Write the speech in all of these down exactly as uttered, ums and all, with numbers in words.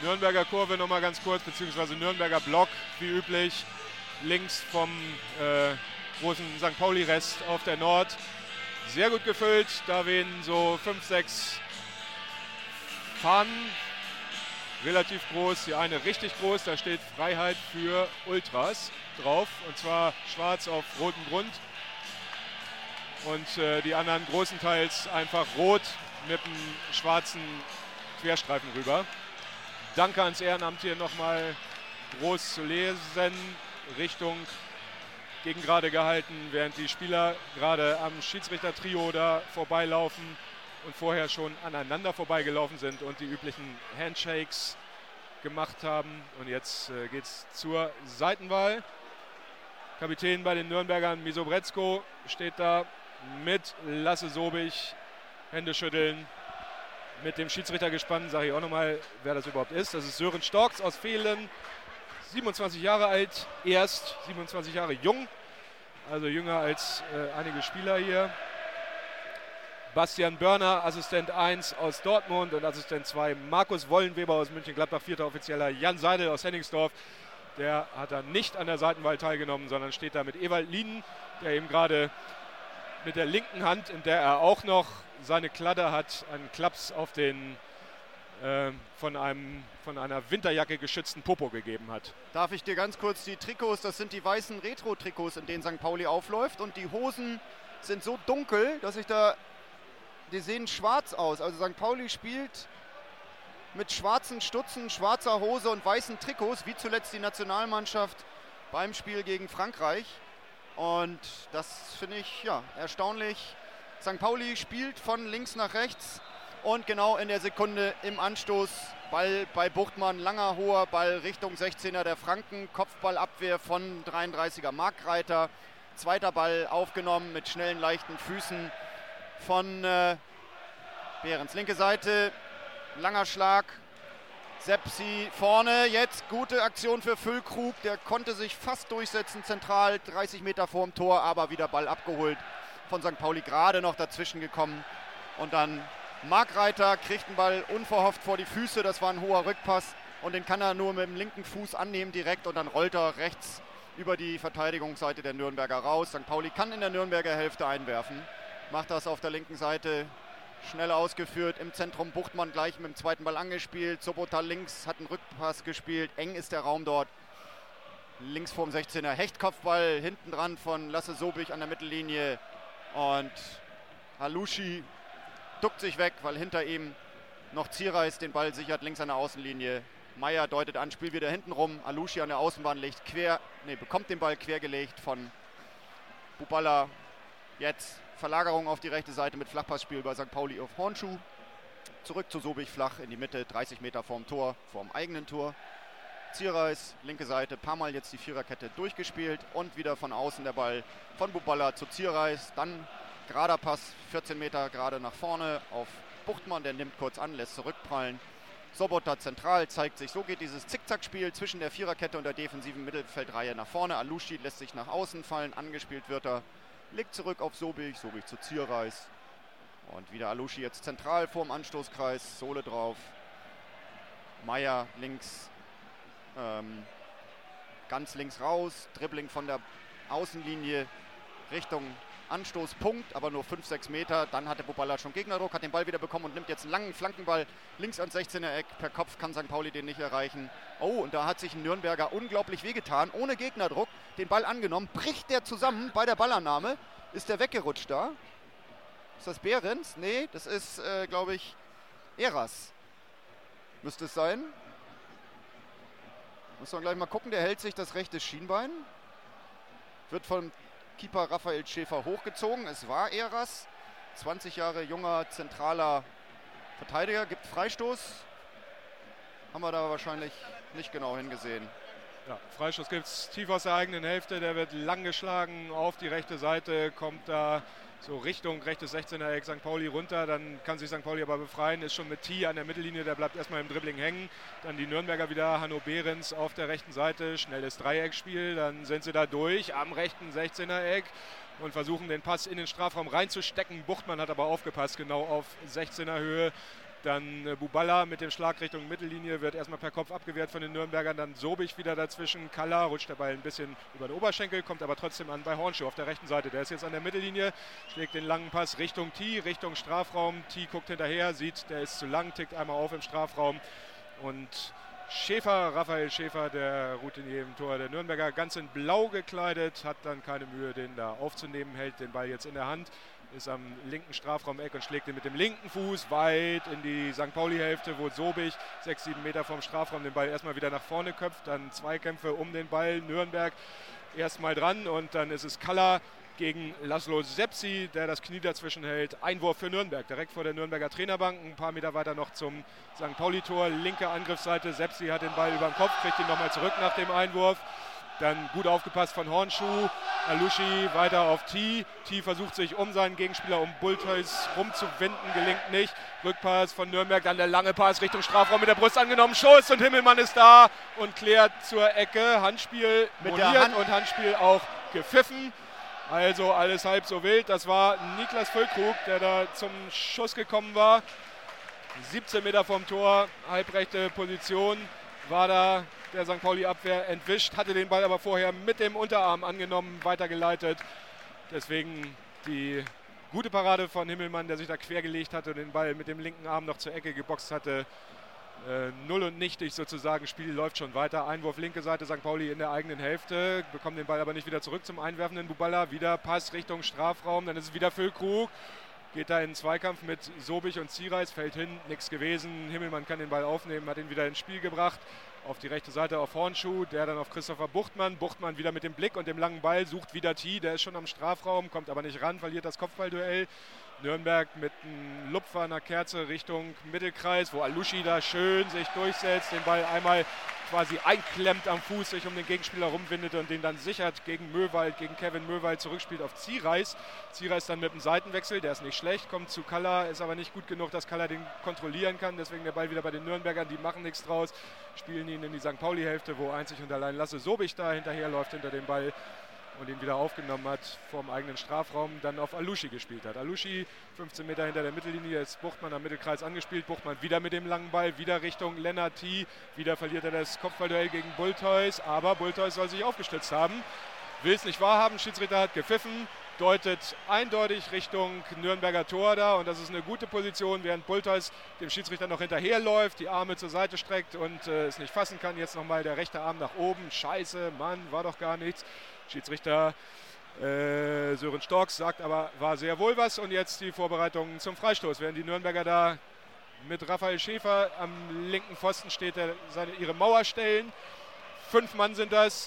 Nürnberger Kurve nochmal ganz kurz, beziehungsweise Nürnberger Block, wie üblich. Links vom äh, großen Sankt Pauli-Rest auf der Nord. Sehr gut gefüllt, da wehen so fünf, sechs Fahnen. Relativ groß, die eine richtig groß, da steht Freiheit für Ultras drauf. Und zwar schwarz auf rotem Grund. Und äh, die anderen großenteils einfach rot mit einem schwarzen Querstreifen rüber. Danke ans Ehrenamt hier nochmal groß zu lesen. Richtung gegen gerade gehalten, während die Spieler gerade am Schiedsrichter-Trio da vorbeilaufen und vorher schon aneinander vorbeigelaufen sind und die üblichen Handshakes gemacht haben. Und jetzt äh, geht es zur Seitenwahl. Kapitän bei den Nürnbergern Misobrezko steht da mit Lasse Sobich. Hände schütteln. Mit dem Schiedsrichter gespannt, sage ich auch nochmal, wer das überhaupt ist. Das ist Sören Storks aus Vehlen. siebenundzwanzig Jahre alt, erst siebenundzwanzig Jahre jung, also jünger als äh, einige Spieler hier. Bastian Börner, Assistent eins aus Dortmund und Assistent zwei Markus Wollenweber aus München-Gladbach, vierter Offizieller Jan Seidel aus Henningsdorf. Der hat da nicht an der Seitenwahl teilgenommen, sondern steht da mit Ewald Lienen, der eben gerade mit der linken Hand, in der er auch noch seine Kladde hat, einen Klaps auf den äh, von, einem, von einer Winterjacke geschützten Popo gegeben hat. Darf ich dir ganz kurz die Trikots, das sind die weißen Retro-Trikots, in denen Sankt Pauli aufläuft, und die Hosen sind so dunkel, dass ich da, die sehen schwarz aus. Also Sankt Pauli spielt mit schwarzen Stutzen, schwarzer Hose und weißen Trikots, wie zuletzt die Nationalmannschaft beim Spiel gegen Frankreich. Und das finde ich ja erstaunlich. Sankt Pauli spielt von links nach rechts und genau in der Sekunde im Anstoß Ball bei Buchtmann, langer hoher Ball Richtung sechzehner der Franken, Kopfballabwehr von dreiunddreißiger Markreiter, zweiter Ball aufgenommen mit schnellen, leichten Füßen von äh, Behrens. Linke Seite, langer Schlag, Sepsi vorne, jetzt gute Aktion für Füllkrug, der konnte sich fast durchsetzen, zentral, dreißig Meter vorm Tor, aber wieder Ball abgeholt von Sankt Pauli, gerade noch dazwischen gekommen. Und dann Markreiter kriegt den Ball unverhofft vor die Füße, das war ein hoher Rückpass und den kann er nur mit dem linken Fuß annehmen direkt und dann rollt er rechts über die Verteidigungsseite der Nürnberger raus. Sankt Pauli kann in der Nürnberger Hälfte einwerfen, macht das auf der linken Seite. Schnell ausgeführt, im Zentrum Buchtmann gleich mit dem zweiten Ball angespielt. Sobota links hat einen Rückpass gespielt, eng ist der Raum dort. Links vorm sechzehner, Hechtkopfball, hinten dran von Lasse Sobich an der Mittellinie. Und Halushi duckt sich weg, weil hinter ihm noch Ziereis den Ball sichert, links an der Außenlinie. Meier deutet an, Spiel wieder hinten rum. Halushi an der Außenbahn legt quer, nee, bekommt den Ball quergelegt von Buballa. Jetzt Verlagerung auf die rechte Seite mit Flachpassspiel bei Sankt Pauli auf Hornschuh. Zurück zu Sobich flach in die Mitte, dreißig Meter vorm Tor, vorm eigenen Tor. Ziereis, linke Seite, paar Mal jetzt die Viererkette durchgespielt und wieder von außen der Ball von Buballa zu Ziereis. Dann gerader Pass, vierzehn Meter gerade nach vorne auf Buchtmann, der nimmt kurz an, lässt zurückprallen. Sobota zentral zeigt sich, so geht dieses Zickzackspiel zwischen der Viererkette und der defensiven Mittelfeldreihe nach vorne. Alushi lässt sich nach außen fallen, angespielt wird er. Legt zurück auf Sobich, Sobich zu Ziereis. Und wieder Alushi jetzt zentral vorm Anstoßkreis, Sohle drauf. Meier links, ähm, ganz links raus, Dribbling von der Außenlinie Richtung Anstoßpunkt, aber nur fünf, sechs Meter. Dann hatte Buballa schon Gegnerdruck, hat den Ball wieder bekommen und nimmt jetzt einen langen Flankenball links ans sechzehner Eck. Per Kopf kann Sankt Pauli den nicht erreichen. Oh, und da hat sich ein Nürnberger unglaublich wehgetan, ohne Gegnerdruck, den Ball angenommen. Bricht der zusammen bei der Ballannahme? Ist der weggerutscht da? Ist das Behrens? Nee, das ist, äh, glaube ich, Eras. Müsste es sein. Muss man gleich mal gucken, der hält sich das rechte Schienbein. Wird vom Keeper Raphael Schäfer hochgezogen. Es war Eras. zwanzig Jahre junger, zentraler Verteidiger. Gibt Freistoß. Haben wir da wahrscheinlich nicht genau hingesehen. Ja, Freistoß gibt es tief aus der eigenen Hälfte. Der wird lang geschlagen auf die rechte Seite. Kommt da so Richtung rechtes sechzehner Eck Sankt Pauli runter. Dann kann sich Sankt Pauli aber befreien. Ist schon mit T an der Mittellinie. Der bleibt erstmal im Dribbling hängen. Dann die Nürnberger wieder. Hanno Behrens auf der rechten Seite. Schnelles Dreieckspiel. Dann sind sie da durch am rechten sechzehner Eck und versuchen den Pass in den Strafraum reinzustecken. Buchtmann hat aber aufgepasst, genau auf sechzehner Höhe. Dann äh, Buballa mit dem Schlag Richtung Mittellinie wird erstmal per Kopf abgewehrt von den Nürnbergern. Dann Sobich wieder dazwischen. Kalla rutscht der Ball ein bisschen über den Oberschenkel, kommt aber trotzdem an bei Hornschuh auf der rechten Seite. Der ist jetzt an der Mittellinie, schlägt den langen Pass Richtung T, Richtung Strafraum. T guckt hinterher, sieht, der ist zu lang, tickt einmal auf im Strafraum. Und Schäfer, Raphael Schäfer, der Routinier im Tor der Nürnberger, ganz in Blau gekleidet, hat dann keine Mühe, den da aufzunehmen, hält den Ball jetzt in der Hand. Ist am linken Strafraum-Eck und schlägt ihn mit dem linken Fuß weit in die Sankt Pauli-Hälfte, wo Sobich sechs, sieben Meter vom Strafraum den Ball erstmal wieder nach vorne köpft. Dann Zweikämpfe um den Ball. Nürnberg erstmal dran und dann ist es Kalla gegen Laszlo Sepsi, der das Knie dazwischen hält. Einwurf für Nürnberg, direkt vor der Nürnberger Trainerbank. Ein paar Meter weiter noch zum Sankt Pauli-Tor. Linke Angriffsseite. Sepsi hat den Ball über dem Kopf, kriegt ihn nochmal zurück nach dem Einwurf. Dann gut aufgepasst von Hornschuh. Alushi weiter auf T. T versucht sich um seinen Gegenspieler, um Bultheus rumzuwinden, gelingt nicht. Rückpass von Nürnberg, dann der lange Pass Richtung Strafraum mit der Brust angenommen. Schuss und Himmelmann ist da und klärt zur Ecke. Handspiel mit der Hand und Handspiel auch gepfiffen. Also alles halb so wild. Das war Niklas Füllkrug, der da zum Schuss gekommen war. siebzehn Meter vom Tor, halbrechte Position, war da der Sankt Pauli-Abwehr entwischt, hatte den Ball aber vorher mit dem Unterarm angenommen, weitergeleitet. Deswegen die gute Parade von Himmelmann, der sich da quergelegt hatte und den Ball mit dem linken Arm noch zur Ecke geboxt hatte. Äh, null und nichtig sozusagen, Spiel läuft schon weiter. Einwurf linke Seite, Sankt Pauli in der eigenen Hälfte, bekommt den Ball aber nicht wieder zurück zum einwerfenden Buballa. Wieder Pass Richtung Strafraum, dann ist es wieder Füllkrug. Geht da in den Zweikampf mit Sobich und Ziereis, fällt hin, nichts gewesen. Himmelmann kann den Ball aufnehmen, hat ihn wieder ins Spiel gebracht. Auf die rechte Seite auf Hornschuh, der dann auf Christopher Buchtmann. Buchtmann wieder mit dem Blick und dem langen Ball, sucht wieder T, der ist schon am Strafraum, kommt aber nicht ran, verliert das Kopfballduell. Nürnberg mit einem Lupfer einer Kerze Richtung Mittelkreis, wo Alushi da schön sich durchsetzt, den Ball einmal quasi einklemmt am Fuß, sich um den Gegenspieler rumwindet und den dann sichert gegen Möwald, gegen Kevin Möwald zurückspielt auf Ziereis. Ziereis dann mit dem Seitenwechsel, der ist nicht schlecht, kommt zu Kalla, ist aber nicht gut genug, dass Kalla den kontrollieren kann, deswegen der Ball wieder bei den Nürnbergern, die machen nichts draus, spielen ihn in die Sankt Pauli-Hälfte, wo einzig und allein Lasse Sobich da hinterherläuft hinter dem Ball und ihn wieder aufgenommen hat vorm eigenen Strafraum, dann auf Alushi gespielt hat. Alushi fünfzehn Meter hinter der Mittellinie, ist Buchtmann am Mittelkreis angespielt. Buchtmann wieder mit dem langen Ball, wieder Richtung Lennart T. Wieder verliert er das Kopfballduell gegen Bultheus, aber Bultheus soll sich aufgestützt haben. Will es nicht wahrhaben, Schiedsrichter hat gepfiffen, deutet eindeutig Richtung Nürnberger Tor da und das ist eine gute Position, während Bultheus dem Schiedsrichter noch hinterherläuft, die Arme zur Seite streckt und äh, es nicht fassen kann. Jetzt nochmal der rechte Arm nach oben. Scheiße, Mann, war doch gar nichts. Schiedsrichter äh, Sören Storks sagt aber, war sehr wohl was. Und jetzt die Vorbereitungen zum Freistoß. Während die Nürnberger da mit Raphael Schäfer am linken Pfosten steht, der seine, ihre Mauer stellen. Fünf Mann sind das.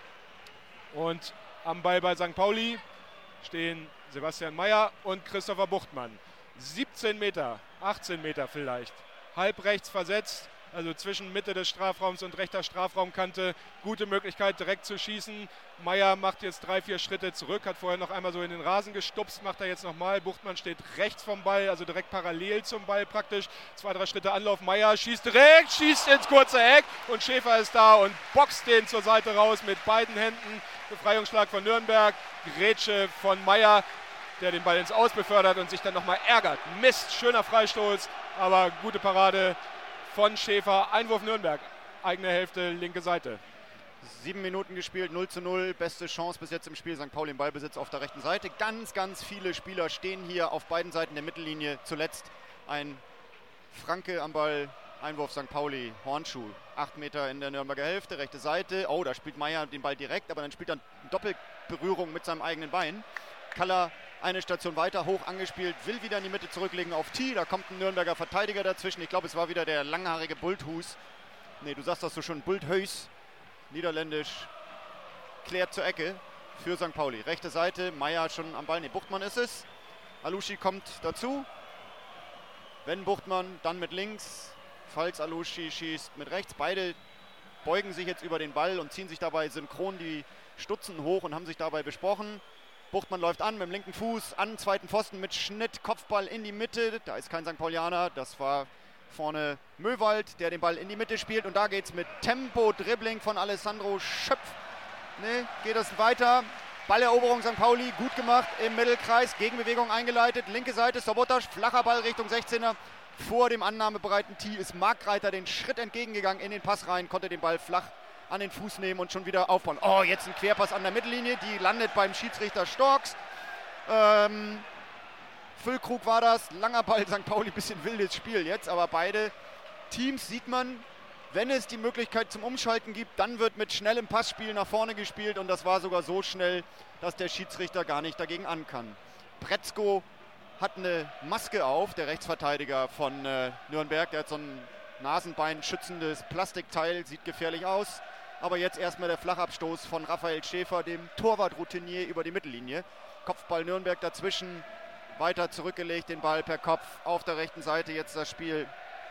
Und am Ball bei Sankt Pauli stehen Sebastian Meyer und Christopher Buchtmann. siebzehn Meter, achtzehn Meter vielleicht. Halb rechts versetzt. Also zwischen Mitte des Strafraums und rechter Strafraumkante. Gute Möglichkeit direkt zu schießen. Meyer macht jetzt drei, vier Schritte zurück, hat vorher noch einmal so in den Rasen gestupst, macht er jetzt nochmal. Buchtmann steht rechts vom Ball, also direkt parallel zum Ball praktisch. Zwei, drei Schritte Anlauf, Meyer schießt direkt, schießt ins kurze Eck und Schäfer ist da und boxt den zur Seite raus mit beiden Händen. Befreiungsschlag von Nürnberg, Grätsche von Meyer, der den Ball ins Aus befördert und sich dann nochmal ärgert. Mist, schöner Freistoß, aber gute Parade von Schäfer. Einwurf Nürnberg, eigene Hälfte, linke Seite. Sieben Minuten gespielt, null zu null, beste Chance bis jetzt im Spiel. Sankt Pauli im Ballbesitz auf der rechten Seite. Ganz, ganz viele Spieler stehen hier auf beiden Seiten der Mittellinie. Zuletzt ein Franke am Ball, Einwurf Sankt Pauli, Hornschuh. Acht Meter in der Nürnberger Hälfte, rechte Seite. Oh, da spielt Meyer den Ball direkt, aber dann spielt er eine Doppelberührung mit seinem eigenen Bein. Kalla eine Station weiter, hoch angespielt, will wieder in die Mitte zurücklegen auf T. Da kommt ein Nürnberger Verteidiger dazwischen. Ich glaube, es war wieder der langhaarige Bulthus. Ne, du sagst das so schon, Bultheus. Niederländisch. Klärt zur Ecke für Sankt Pauli. Rechte Seite, Meyer schon am Ball. Ne, Buchtmann ist es. Alushi kommt dazu. Wenn Buchtmann, dann mit links. Falls Alushi schießt mit rechts. Beide beugen sich jetzt über den Ball und ziehen sich dabei synchron die Stutzen hoch und haben sich dabei besprochen. Buchtmann läuft an mit dem linken Fuß, an zweiten Pfosten mit Schnitt, Kopfball in die Mitte. Da ist kein Sankt Paulianer, das war vorne Möwald, der den Ball in die Mitte spielt. Und da geht es mit Tempo, Dribbling von Alessandro Schöpf. Ne, geht es weiter. Balleroberung Sankt Pauli, gut gemacht im Mittelkreis, Gegenbewegung eingeleitet. Linke Seite, Sobotas, flacher Ball Richtung sechzehner. Vor dem annahmebereiten Tee ist Markreiter den Schritt entgegengegangen in den Pass rein, konnte den Ball flach an den Fuß nehmen und schon wieder aufbauen. Oh, jetzt ein Querpass an der Mittellinie, die landet beim Schiedsrichter Storks. Ähm, Füllkrug war das, langer Ball, Sankt Pauli, bisschen wildes Spiel jetzt, aber beide Teams sieht man, wenn es die Möglichkeit zum Umschalten gibt, dann wird mit schnellem Passspiel nach vorne gespielt und das war sogar so schnell, dass der Schiedsrichter gar nicht dagegen an kann. Pretzko hat eine Maske auf, der Rechtsverteidiger von äh, Nürnberg, der hat so ein Nasenbein schützendes Plastikteil, sieht gefährlich aus. Aber jetzt erstmal der Flachabstoß von Raphael Schäfer, dem Torwartroutinier über die Mittellinie. Kopfball Nürnberg dazwischen, weiter zurückgelegt, den Ball per Kopf auf der rechten Seite. Jetzt das Spiel,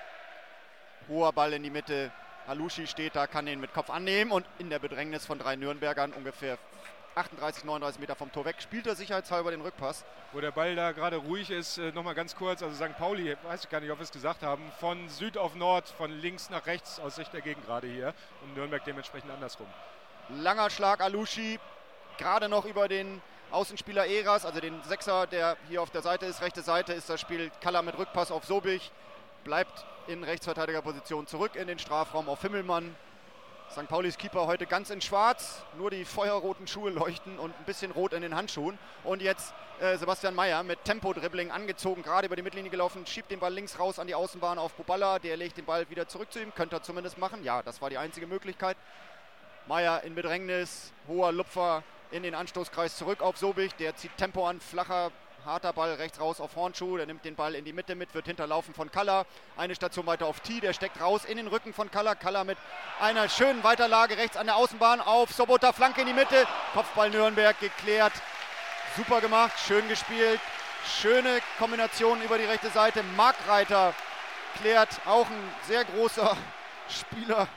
hoher Ball in die Mitte. Alushi steht da, kann den mit Kopf annehmen und in der Bedrängnis von drei Nürnbergern ungefähr achtunddreißig, neununddreißig Meter vom Tor weg, spielt er sicherheitshalber den Rückpass. Wo der Ball da gerade ruhig ist, äh, nochmal ganz kurz, also Sankt Pauli, weiß ich gar nicht, ob wir es gesagt haben, von Süd auf Nord, von links nach rechts aus Sicht der Gegend gerade hier und Nürnberg dementsprechend andersrum. Langer Schlag Alushi, gerade noch über den Außenspieler Eras, also den Sechser, der hier auf der Seite ist, rechte Seite ist das Spiel Kalla mit Rückpass auf Sobich, bleibt in Rechtsverteidigerposition zurück in den Strafraum auf Himmelmann. Sankt Paulis Keeper heute ganz in schwarz, nur die feuerroten Schuhe leuchten und ein bisschen rot in den Handschuhen. Und jetzt äh, Sebastian Meyer mit Tempo-Dribbling angezogen, gerade über die Mittellinie gelaufen, schiebt den Ball links raus an die Außenbahn auf Buballa. Der legt den Ball wieder zurück zu ihm, könnte er zumindest machen. Ja, das war die einzige Möglichkeit. Meyer in Bedrängnis, hoher Lupfer in den Anstoßkreis zurück auf Sobich. Der zieht Tempo an, flacher, harter Ball rechts raus auf Hornschuh. Der nimmt den Ball in die Mitte mit, wird hinterlaufen von Kalla. Eine Station weiter auf Tee, der steckt raus in den Rücken von Kalla. Kalla mit einer schönen Weiterlage rechts an der Außenbahn auf Sobota, Flanke in die Mitte. Kopfball Nürnberg geklärt. Super gemacht, schön gespielt. Schöne Kombination über die rechte Seite. Markreiter klärt, auch ein sehr großer Spieler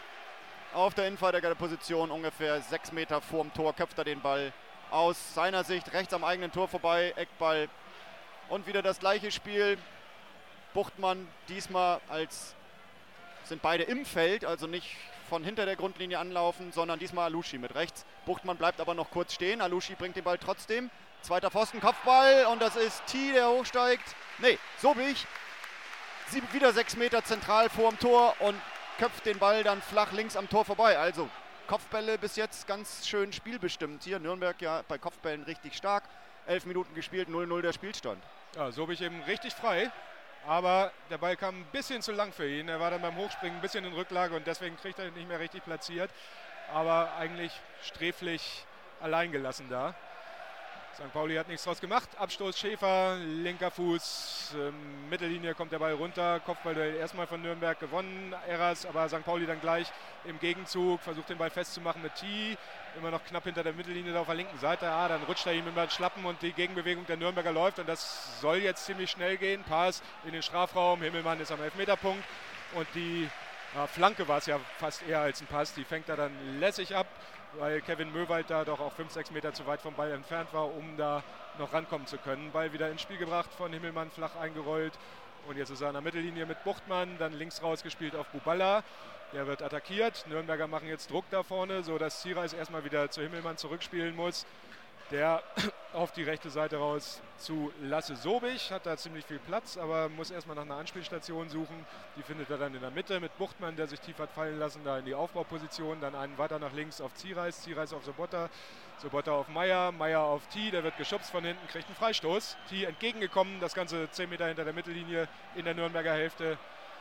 auf der Innenverteidigerposition, ungefähr sechs Meter vorm Tor, köpft er den Ball aus seiner Sicht rechts am eigenen Tor vorbei, Eckball. Und wieder das gleiche Spiel. Buchtmann diesmal als, sind beide im Feld, also nicht von hinter der Grundlinie anlaufen, sondern diesmal Alushi mit rechts. Buchtmann bleibt aber noch kurz stehen. Alushi bringt den Ball trotzdem. Zweiter Pfosten, Kopfball und das ist Tee, der hochsteigt. Nee, Sobich. Sie wieder sechs Meter zentral vorm Tor und köpft den Ball dann flach links am Tor vorbei. Also Kopfbälle bis jetzt ganz schön spielbestimmt hier. Nürnberg ja bei Kopfbällen richtig stark. Elf Minuten gespielt, null null der Spielstand. Ja, Sobich eben richtig frei. Aber der Ball kam ein bisschen zu lang für ihn. Er war dann beim Hochspringen ein bisschen in Rücklage und deswegen kriegt er ihn nicht mehr richtig platziert. Aber eigentlich sträflich allein gelassen da. Sankt Pauli hat nichts draus gemacht. Abstoß Schäfer, linker Fuß, ähm, Mittellinie kommt der Ball runter. Kopfballduell erstmal von Nürnberg gewonnen, Eras, aber Sankt Pauli dann gleich im Gegenzug, versucht den Ball festzumachen mit Tee. Immer noch knapp hinter der Mittellinie da auf der linken Seite. Ah, dann rutscht er ihm immer Schlappen und die Gegenbewegung der Nürnberger läuft und das soll jetzt ziemlich schnell gehen. Pass in den Strafraum, Himmelmann ist am Elfmeterpunkt und die ja, Flanke war es ja fast eher als ein Pass. Die fängt er dann lässig ab, weil Kevin Möwald da doch auch fünf, sechs Meter zu weit vom Ball entfernt war, um da noch rankommen zu können. Ball wieder ins Spiel gebracht, von Himmelmann flach eingerollt. Und jetzt ist er an der Mittellinie mit Buchtmann, dann links rausgespielt auf Buballa. Der wird attackiert. Nürnberger machen jetzt Druck da vorne, sodass Ziereis erstmal wieder zu Himmelmann zurückspielen muss. Der auf die rechte Seite raus zu Lasse Sobich, hat da ziemlich viel Platz, aber muss erstmal nach einer Anspielstation suchen. Die findet er dann in der Mitte mit Buchtmann, der sich tief hat fallen lassen, da in die Aufbauposition. Dann einen weiter nach links auf Ziereis, Ziereis auf Sobotta, Sobotta auf Meyer, Meyer auf Tee, der wird geschubst von hinten, kriegt einen Freistoß. Tee entgegengekommen, das Ganze zehn Meter hinter der Mittellinie in der Nürnberger Hälfte.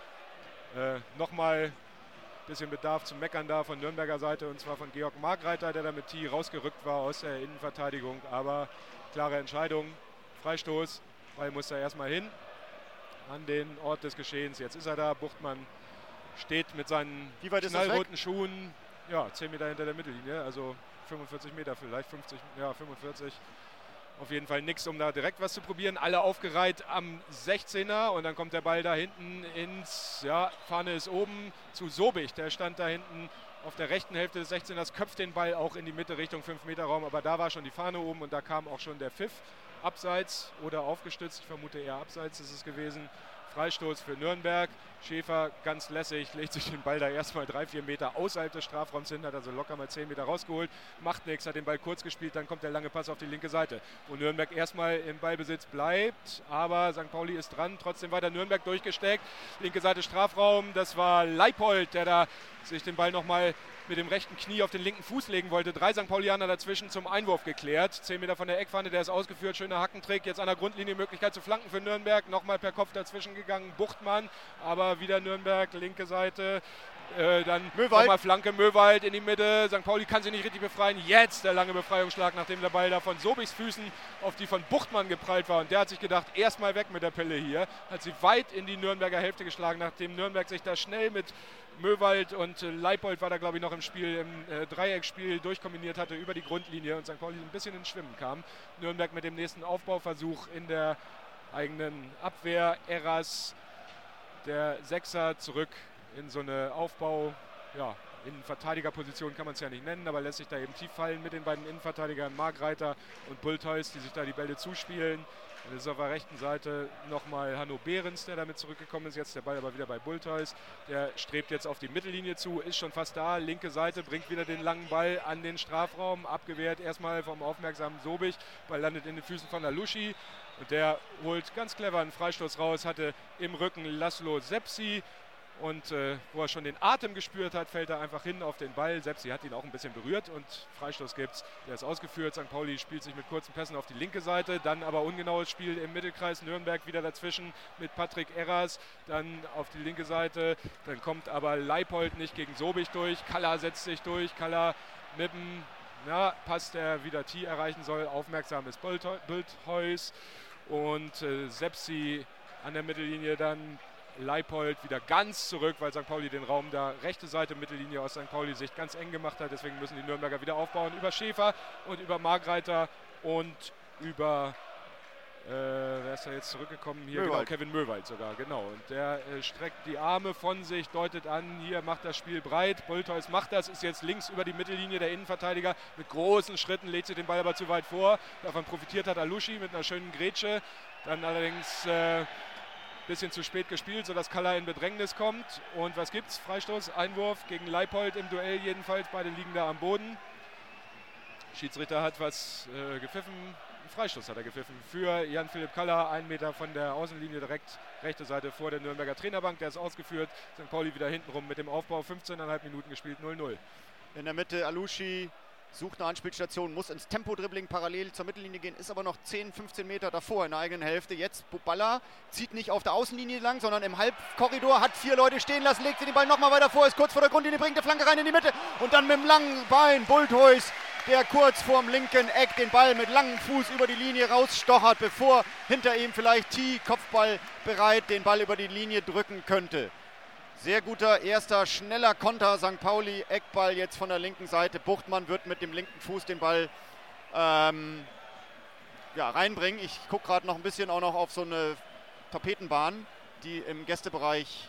Äh, Nochmal bisschen Bedarf zum Meckern da von Nürnberger Seite und zwar von Georg Markreiter, der da mit Tee rausgerückt war aus der Innenverteidigung, aber klare Entscheidung, Freistoß, Ball muss da erstmal hin an den Ort des Geschehens. Jetzt ist er da, Buchtmann steht mit seinen knallroten Schuhen, ja, zehn Meter hinter der Mittellinie, also fünfundvierzig Meter vielleicht, fünfzig, ja, fünfundvierzig. Auf jeden Fall nichts, um da direkt was zu probieren. Alle aufgereiht am sechzehner und dann kommt der Ball da hinten ins, ja, Fahne ist oben zu Sobich. Der stand da hinten auf der rechten Hälfte des sechzehners, köpft den Ball auch in die Mitte Richtung fünf Meter Raum, aber da war schon die Fahne oben und da kam auch schon der Pfiff. Abseits oder aufgestützt, ich vermute eher abseits ist es gewesen. Freistoß für Nürnberg. Schäfer ganz lässig, legt sich den Ball da erstmal drei, vier Meter außerhalb des Strafraums hin, hat also locker mal zehn Meter rausgeholt, macht nichts, hat den Ball kurz gespielt, dann kommt der lange Pass auf die linke Seite, wo Nürnberg erstmal im Ballbesitz bleibt, aber Sankt Pauli ist dran, trotzdem weiter Nürnberg durchgesteckt, linke Seite Strafraum, das war Leipold, der da sich den Ball nochmal mit dem rechten Knie auf den linken Fuß legen wollte. Drei Sankt Paulianer dazwischen zum Einwurf geklärt. Zehn Meter von der Eckpfanne, der ist ausgeführt. Schöner Hackentrick. Jetzt an der Grundlinie Möglichkeit zu flanken für Nürnberg. Nochmal per Kopf dazwischen gegangen. Buchtmann, aber wieder Nürnberg, linke Seite. Äh, dann nochmal Flanke, Möwald in die Mitte. Sankt Pauli kann sich nicht richtig befreien. Jetzt der lange Befreiungsschlag, nachdem der Ball da von Sobichs Füßen auf die von Buchtmann geprallt war. Und der hat sich gedacht, erstmal weg mit der Pille hier. Hat sie weit in die Nürnberger Hälfte geschlagen, nachdem Nürnberg sich da schnell mit Möwald und äh, Leipold war da, glaube ich, noch im Spiel, im äh, Dreiecksspiel durchkombiniert hatte über die Grundlinie und Sankt Pauli ein bisschen ins Schwimmen kam. Nürnberg mit dem nächsten Aufbauversuch in der eigenen Abwehr. Eras, der Sechser, zurück in so eine Aufbau, ja, in Verteidigerposition kann man es ja nicht nennen, aber lässt sich da eben tief fallen mit den beiden Innenverteidigern Margreiter und Bultheus, die sich da die Bälle zuspielen. Und das ist auf der rechten Seite nochmal Hanno Behrens, der damit zurückgekommen ist. Jetzt der Ball aber wieder bei Bultheus. Der strebt jetzt auf die Mittellinie zu, ist schon fast da. Linke Seite bringt wieder den langen Ball an den Strafraum. Abgewehrt erstmal vom aufmerksamen Sobich. Ball landet in den Füßen von Aluschi. Und der holt ganz clever einen Freistoß raus. Hatte im Rücken Laszlo Sepsi. Und äh, wo er schon den Atem gespürt hat, fällt er einfach hin auf den Ball. Sepsi hat ihn auch ein bisschen berührt und Freistoß gibt's. Der ist ausgeführt. Sankt Pauli spielt sich mit kurzen Pässen auf die linke Seite. Dann aber ungenaues Spiel im Mittelkreis. Nürnberg wieder dazwischen mit Patrick Eras. Dann auf die linke Seite. Dann kommt aber Leipold nicht gegen Sobich durch. Kalla setzt sich durch. Kalla mit dem ja, Pass, der wieder T erreichen soll. Aufmerksames Bultheus. Und äh, Sepsi an der Mittellinie dann. Leipold wieder ganz zurück, weil Sankt Pauli den Raum da rechte Seite Mittellinie aus Sankt Pauli Sicht ganz eng gemacht hat. Deswegen müssen die Nürnberger wieder aufbauen über Schäfer und über Margreiter und über äh, wer ist da jetzt zurückgekommen? Hier Möwald. Genau, Kevin Möwald sogar, genau. Und der äh, streckt die Arme von sich, deutet an, hier macht das Spiel breit. Bultheus macht das, ist jetzt links über die Mittellinie der Innenverteidiger mit großen Schritten, legt sich den Ball aber zu weit vor. Davon profitiert hat Aluschi mit einer schönen Grätsche. Dann allerdings äh, bisschen zu spät gespielt, sodass Kalla in Bedrängnis kommt. Und was gibt's? Freistoß, Einwurf gegen Leipold im Duell jedenfalls. Beide liegen da am Boden. Schiedsrichter hat was äh, gepfiffen. Einen Freistoß hat er gepfiffen für Jan-Philipp Kalla. Ein Meter von der Außenlinie direkt rechte Seite vor der Nürnberger Trainerbank. Der ist ausgeführt. Sankt Pauli wieder hintenrum mit dem Aufbau. fünfzehn Komma fünf Minuten gespielt, null null. In der Mitte Aluschi. Sucht eine Anspielstation, muss ins Tempo-Dribbling parallel zur Mittellinie gehen, ist aber noch zehn, fünfzehn Meter davor in der eigenen Hälfte. Jetzt Buballa zieht nicht auf der Außenlinie lang, sondern im Halbkorridor, hat vier Leute stehen lassen, legt sie den Ball nochmal weiter vor, ist kurz vor der Grundlinie, bringt eine Flanke rein in die Mitte und dann mit dem langen Bein Bultheus, der kurz vorm linken Eck den Ball mit langem Fuß über die Linie rausstochert, bevor hinter ihm vielleicht T, Kopfball bereit, den Ball über die Linie drücken könnte. Sehr guter erster, schneller Konter, Sankt Pauli, Eckball jetzt von der linken Seite. Buchtmann wird mit dem linken Fuß den Ball ähm, ja, reinbringen. Ich gucke gerade noch ein bisschen auch noch auf so eine Tapetenbahn, die im Gästebereich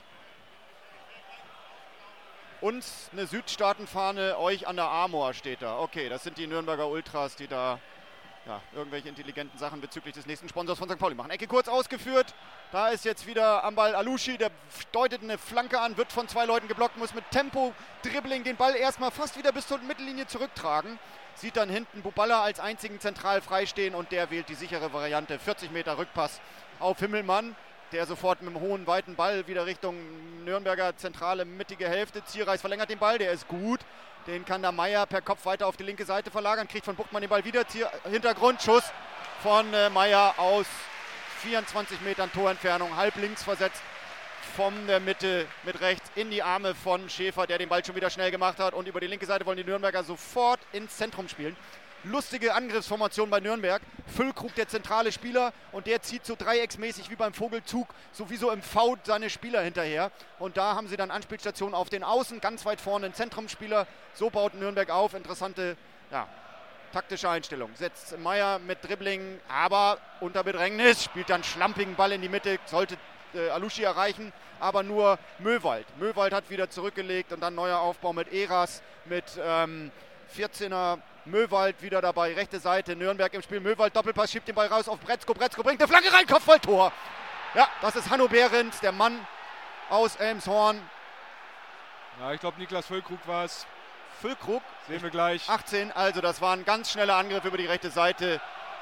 uns eine Südstaatenfahne, euch an der Amor steht da. Okay, das sind die Nürnberger Ultras, die da ja, irgendwelche intelligenten Sachen bezüglich des nächsten Sponsors von Sankt Pauli machen. Ecke kurz ausgeführt. Da ist jetzt wieder am Ball Aluschi, der deutet eine Flanke an, wird von zwei Leuten geblockt, muss mit Tempo-Dribbling den Ball erstmal fast wieder bis zur Mittellinie zurücktragen. Sieht dann hinten Buballa als einzigen zentral freistehen und der wählt die sichere Variante. vierzig Meter Rückpass auf Himmelmann, der sofort mit dem hohen, weiten Ball wieder Richtung Nürnberger zentrale, mittige Hälfte. Zierreis verlängert den Ball, der ist gut. Den kann der Meier per Kopf weiter auf die linke Seite verlagern, kriegt von Buchtmann den Ball wieder. Zier Hintergrundschuss von äh, Meier aus vierundzwanzig Metern Torentfernung, halb links versetzt von der Mitte mit rechts in die Arme von Schäfer, der den Ball schon wieder schnell gemacht hat. Und über die linke Seite wollen die Nürnberger sofort ins Zentrum spielen. Lustige Angriffsformation bei Nürnberg. Füllkrug der zentrale Spieler und der zieht so dreiecksmäßig wie beim Vogelzug sowieso im V seine Spieler hinterher. Und da haben sie dann Anspielstationen auf den Außen, ganz weit vorne ein Zentrumsspieler. So baut Nürnberg auf. Interessante, ja, taktische Einstellung. Setzt Meier mit Dribbling, aber unter Bedrängnis. Spielt dann schlampigen Ball in die Mitte, sollte äh, Aluschi erreichen, aber nur Möwald. Möwald hat wieder zurückgelegt und dann neuer Aufbau mit Eras, mit ähm, vierzehner Möwald wieder dabei, rechte Seite, Nürnberg im Spiel, Möwald, Doppelpass, schiebt den Ball raus auf Bretzko, Bretzko bringt eine Flanke rein, Kopfballtor. Ja, das ist Hanno Behrens, der Mann aus Elmshorn. Ja, ich glaube, Niklas Füllkrug war es. Füllkrug. Sehen wir gleich. achtzehn, also das war ein ganz schneller Angriff über die rechte Seite.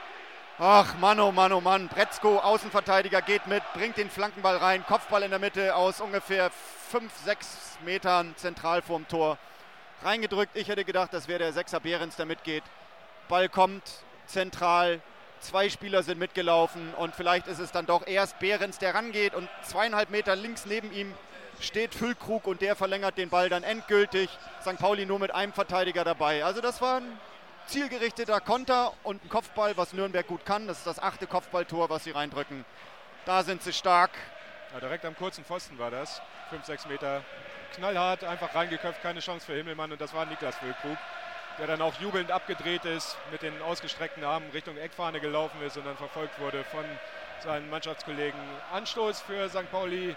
Ach, Mann, oh Mann, oh Mann. Bretzko, Außenverteidiger, geht mit, bringt den Flankenball rein. Kopfball in der Mitte aus ungefähr fünf, sechs Metern zentral vorm Tor. Reingedrückt. Ich hätte gedacht, das wäre der Sechser Behrens, der mitgeht. Ball kommt zentral. Zwei Spieler sind mitgelaufen und vielleicht ist es dann doch erst Behrens, der rangeht und zweieinhalb Meter links neben ihm steht Füllkrug und der verlängert den Ball dann endgültig. Sankt Pauli nur mit einem Verteidiger dabei. Also das war ein zielgerichteter Konter und ein Kopfball, was Nürnberg gut kann. Das ist das achte Kopfballtor, was sie reindrücken. Da sind sie stark. Ja, direkt am kurzen Pfosten war das. fünf, sechs Meter. Knallhart, einfach reingeköpft, keine Chance für Himmelmann. Und das war Niklas Füllkrug, der dann auch jubelnd abgedreht ist, mit den ausgestreckten Armen Richtung Eckfahne gelaufen ist und dann verfolgt wurde von seinen Mannschaftskollegen. Anstoß für Sankt Pauli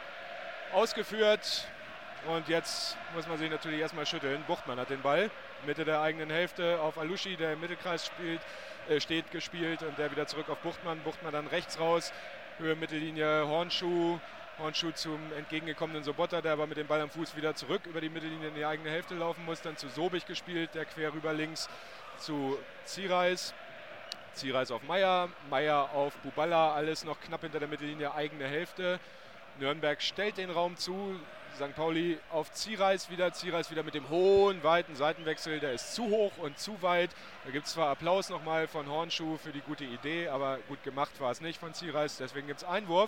ausgeführt. Und jetzt muss man sich natürlich erstmal schütteln. Buchtmann hat den Ball, Mitte der eigenen Hälfte auf Alushi, der im Mittelkreis spielt, äh, steht, gespielt und der wieder zurück auf Buchtmann. Buchtmann dann rechts raus, Höhe Mittellinie, Hornschuh. Hornschuh zum entgegengekommenen Sobotta, der aber mit dem Ball am Fuß wieder zurück über die Mittellinie in die eigene Hälfte laufen muss. Dann zu Sobich gespielt, der quer rüber links zu Ziereis. Ziereis auf Meier, Meier auf Buballa, alles noch knapp hinter der Mittellinie, eigene Hälfte. Nürnberg stellt den Raum zu, Sankt Pauli auf Ziereis wieder, Ziereis wieder mit dem hohen, weiten Seitenwechsel, der ist zu hoch und zu weit. Da gibt es zwar Applaus nochmal von Hornschuh für die gute Idee, aber gut gemacht war es nicht von Ziereis, deswegen gibt es Einwurf.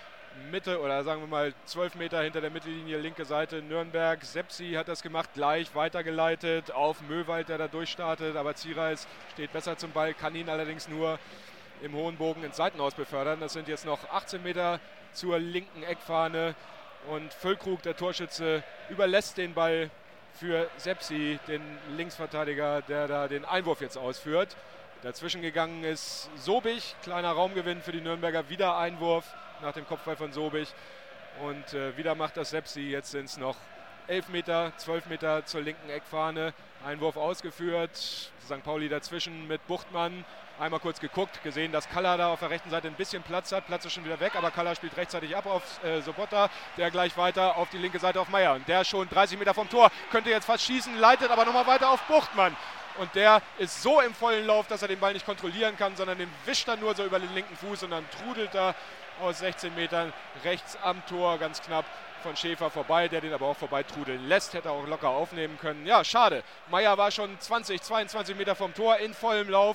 Mitte oder sagen wir mal zwölf Meter hinter der Mittellinie, linke Seite Nürnberg. Sepsi hat das gemacht, gleich weitergeleitet auf Möwald, der da durchstartet, aber Ziereis steht besser zum Ball, kann ihn allerdings nur im hohen Bogen ins Seitenhaus befördern. Das sind jetzt noch achtzehn Meter zur linken Eckfahne und Füllkrug, der Torschütze, überlässt den Ball für Sepsi, den Linksverteidiger, der da den Einwurf jetzt ausführt. Dazwischen gegangen ist Sobich, kleiner Raumgewinn für die Nürnberger, wieder Einwurf nach dem Kopfball von Sobich und äh, wieder macht das Sepsi, jetzt sind es noch elf Meter, zwölf Meter zur linken Eckfahne, Einwurf ausgeführt, Sankt Pauli dazwischen mit Buchtmann, einmal kurz geguckt, gesehen, dass Kalla da auf der rechten Seite ein bisschen Platz hat, Platz ist schon wieder weg, aber Kalla spielt rechtzeitig ab auf äh, Sobotta, der gleich weiter auf die linke Seite auf Meier und der schon dreißig Meter vom Tor, könnte jetzt fast schießen, leitet aber nochmal weiter auf Buchtmann. Und der ist so im vollen Lauf, dass er den Ball nicht kontrollieren kann, sondern den wischt er nur so über den linken Fuß und dann trudelt er aus sechzehn Metern rechts am Tor ganz knapp von Schäfer vorbei, der den aber auch vorbei trudeln lässt, hätte er auch locker aufnehmen können. Ja, schade. Meier war schon zwanzig, zweiundzwanzig Meter vom Tor in vollem Lauf,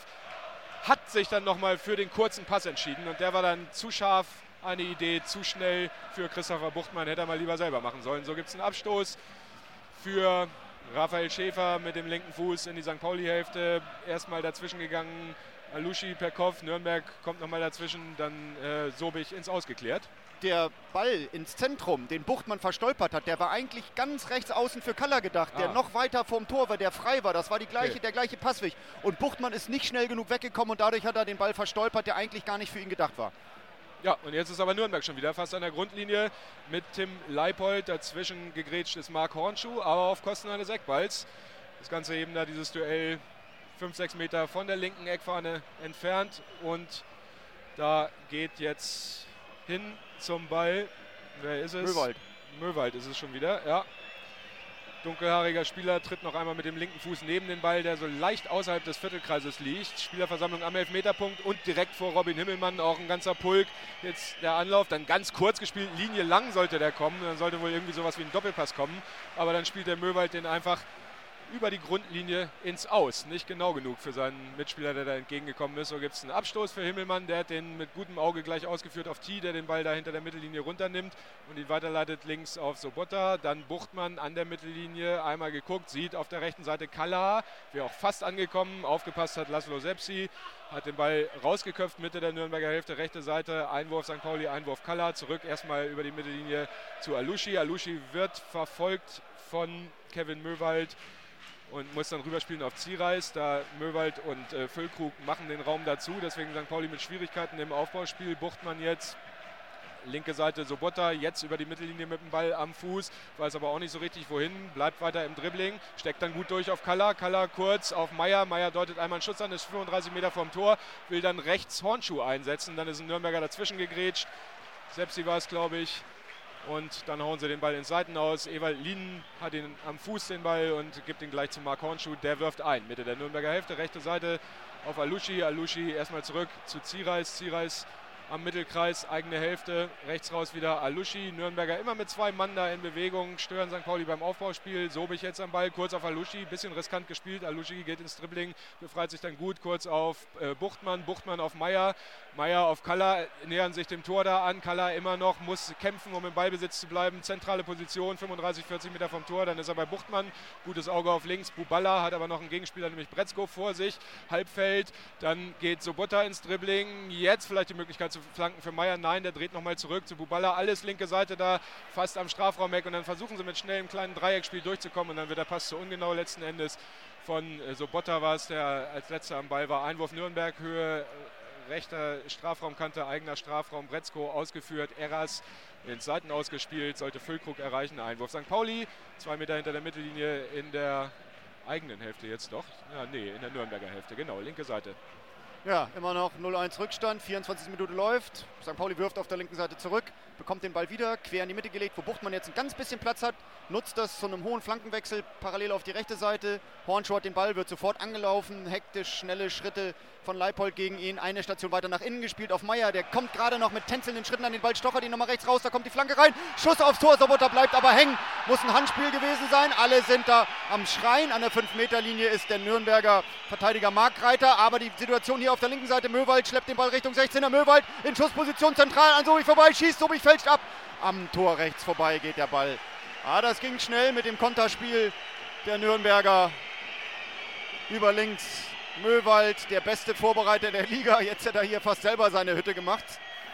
hat sich dann nochmal für den kurzen Pass entschieden und der war dann zu scharf, eine Idee, zu schnell für Christopher Buchtmann, hätte er mal lieber selber machen sollen. So gibt es einen Abstoß für Raphael Schäfer mit dem linken Fuß in die Sankt Pauli-Hälfte, erstmal dazwischen gegangen, Alushi per Kopf, Nürnberg kommt nochmal dazwischen, dann äh, Sobich ins Ausgeklärt. Der Ball ins Zentrum, den Buchtmann verstolpert hat, der war eigentlich ganz rechts außen für Kalla gedacht, der ah. noch weiter vorm Tor war, der frei war, das war die gleiche, Okay. der gleiche Passweg. Und Buchtmann ist nicht schnell genug weggekommen und dadurch hat er den Ball verstolpert, der eigentlich gar nicht für ihn gedacht war. Ja, und jetzt ist aber Nürnberg schon wieder fast an der Grundlinie mit Tim Leipold. Dazwischen gegrätscht ist Marc Hornschuh, aber auf Kosten eines Eckballs. Das Ganze eben da dieses Duell fünf, sechs Meter von der linken Eckfahne entfernt. Und da geht jetzt hin zum Ball. Wer ist es? Möwald. Möwald ist es schon wieder, ja. Dunkelhaariger Spieler tritt noch einmal mit dem linken Fuß neben den Ball, der so leicht außerhalb des Viertelkreises liegt. Spielerversammlung am Elfmeterpunkt und direkt vor Robin Himmelmann auch ein ganzer Pulk. Jetzt der Anlauf, dann ganz kurz gespielt, Linie lang sollte der kommen. Dann sollte wohl irgendwie sowas wie ein Doppelpass kommen. Aber dann spielt der Möwald den einfach über die Grundlinie ins Aus. Nicht genau genug für seinen Mitspieler, der da entgegengekommen ist. So gibt es einen Abstoß für Himmelmann. Der hat den mit gutem Auge gleich ausgeführt auf T, der den Ball da hinter der Mittellinie runternimmt und ihn weiterleitet links auf Sobotta. Dann Buchtmann an der Mittellinie. Einmal geguckt, sieht auf der rechten Seite Kalla. Wäre auch fast angekommen. Aufgepasst hat Laszlo Sepsi. Hat den Ball rausgeköpft, Mitte der Nürnberger Hälfte, rechte Seite. Einwurf Sankt Pauli, Einwurf Kalla. Zurück erstmal über die Mittellinie zu Alushi. Alushi wird verfolgt von Kevin Möwald und muss dann rüberspielen auf Ziereis. Da Möwald und äh, Füllkrug machen den Raum dazu. Deswegen Sankt Pauli mit Schwierigkeiten im Aufbauspiel. Buchtmann jetzt, linke Seite Sobotta, jetzt über die Mittellinie mit dem Ball am Fuß. Weiß aber auch nicht so richtig wohin. Bleibt weiter im Dribbling. Steckt dann gut durch auf Kalla. Kalla kurz auf Meier. Meier deutet einmal einen Schuss an, ist fünfunddreißig Meter vom Tor. Will dann rechts Hornschuh einsetzen. Dann ist ein Nürnberger dazwischen gegrätscht. Sepsi war es, glaube ich. Und dann hauen sie den Ball ins Seiten aus. Ewald Lien hat ihn am Fuß den Ball und gibt ihn gleich zu Marc Hornschuh. Der wirft ein. Mitte der Nürnberger Hälfte, rechte Seite auf Aluschi. Aluschi erstmal zurück zu Ziereis. Ziereis am Mittelkreis, eigene Hälfte. Rechts raus wieder Aluschi. Nürnberger immer mit zwei Mann da in Bewegung. Stören Sankt Pauli beim Aufbauspiel. Sobich jetzt am Ball, kurz auf Aluschi. Bisschen riskant gespielt. Aluschi geht ins Dribbling, befreit sich dann gut. Kurz auf äh, Buchtmann. Buchtmann auf Meier. Meier auf Kalla, nähern sich dem Tor da an. Kalla immer noch, muss kämpfen, um im Ballbesitz zu bleiben. Zentrale Position, fünfunddreißig, vierzig Meter vom Tor. Dann ist er bei Buchtmann. Gutes Auge auf links. Buballa hat aber noch einen Gegenspieler, nämlich Bretzko vor sich. Halbfeld. Dann geht Sobotta ins Dribbling. Jetzt vielleicht die Möglichkeit zu flanken für Meier. Nein, der dreht nochmal zurück zu Buballa. Alles linke Seite da, fast am Strafraum-Eck. Und dann versuchen sie mit schnellem kleinen Dreieckspiel durchzukommen. Und dann wird der Pass zu ungenau letzten Endes von äh, Sobotta war es, der als letzter am Ball war. Einwurf Nürnberg, Höhe. Äh, rechter Strafraumkante, eigener Strafraum, Bretzko ausgeführt, Eras ins Seiten ausgespielt, sollte Füllkrug erreichen, Einwurf Sankt Pauli, zwei Meter hinter der Mittellinie in der eigenen Hälfte jetzt doch, ja nee, in der Nürnberger Hälfte, genau, linke Seite. Ja, immer noch null eins Rückstand, vierundzwanzigste Minute läuft, Sankt Pauli wirft auf der linken Seite zurück, bekommt den Ball wieder, quer in die Mitte gelegt, wo Buchtmann jetzt ein ganz bisschen Platz hat, nutzt das zu einem hohen Flankenwechsel, parallel auf die rechte Seite, Hornschuh hat den Ball, wird sofort angelaufen, hektisch, schnelle Schritte von Leipold gegen ihn, eine Station weiter nach innen gespielt auf Meier, der kommt gerade noch mit tänzelnden Schritten an den Ball, stochert ihn nochmal rechts raus, da kommt die Flanke rein, Schuss aufs Tor, Sobotta bleibt aber hängen, muss ein Handspiel gewesen sein, alle sind da am Schreien, an der fünf Meter Linie ist der Nürnberger Verteidiger Markreiter, aber die Situation hier auf der linken Seite, Möwald schleppt den Ball Richtung sechzehner, Möwald in Schussposition zentral an Sobich vorbei, schießt, Sobich fälscht ab, am Tor rechts vorbei geht der Ball. Ah, das ging schnell mit dem Konterspiel der Nürnberger über links. Möwald, der beste Vorbereiter der Liga, jetzt hat er hier fast selber seine Hütte gemacht.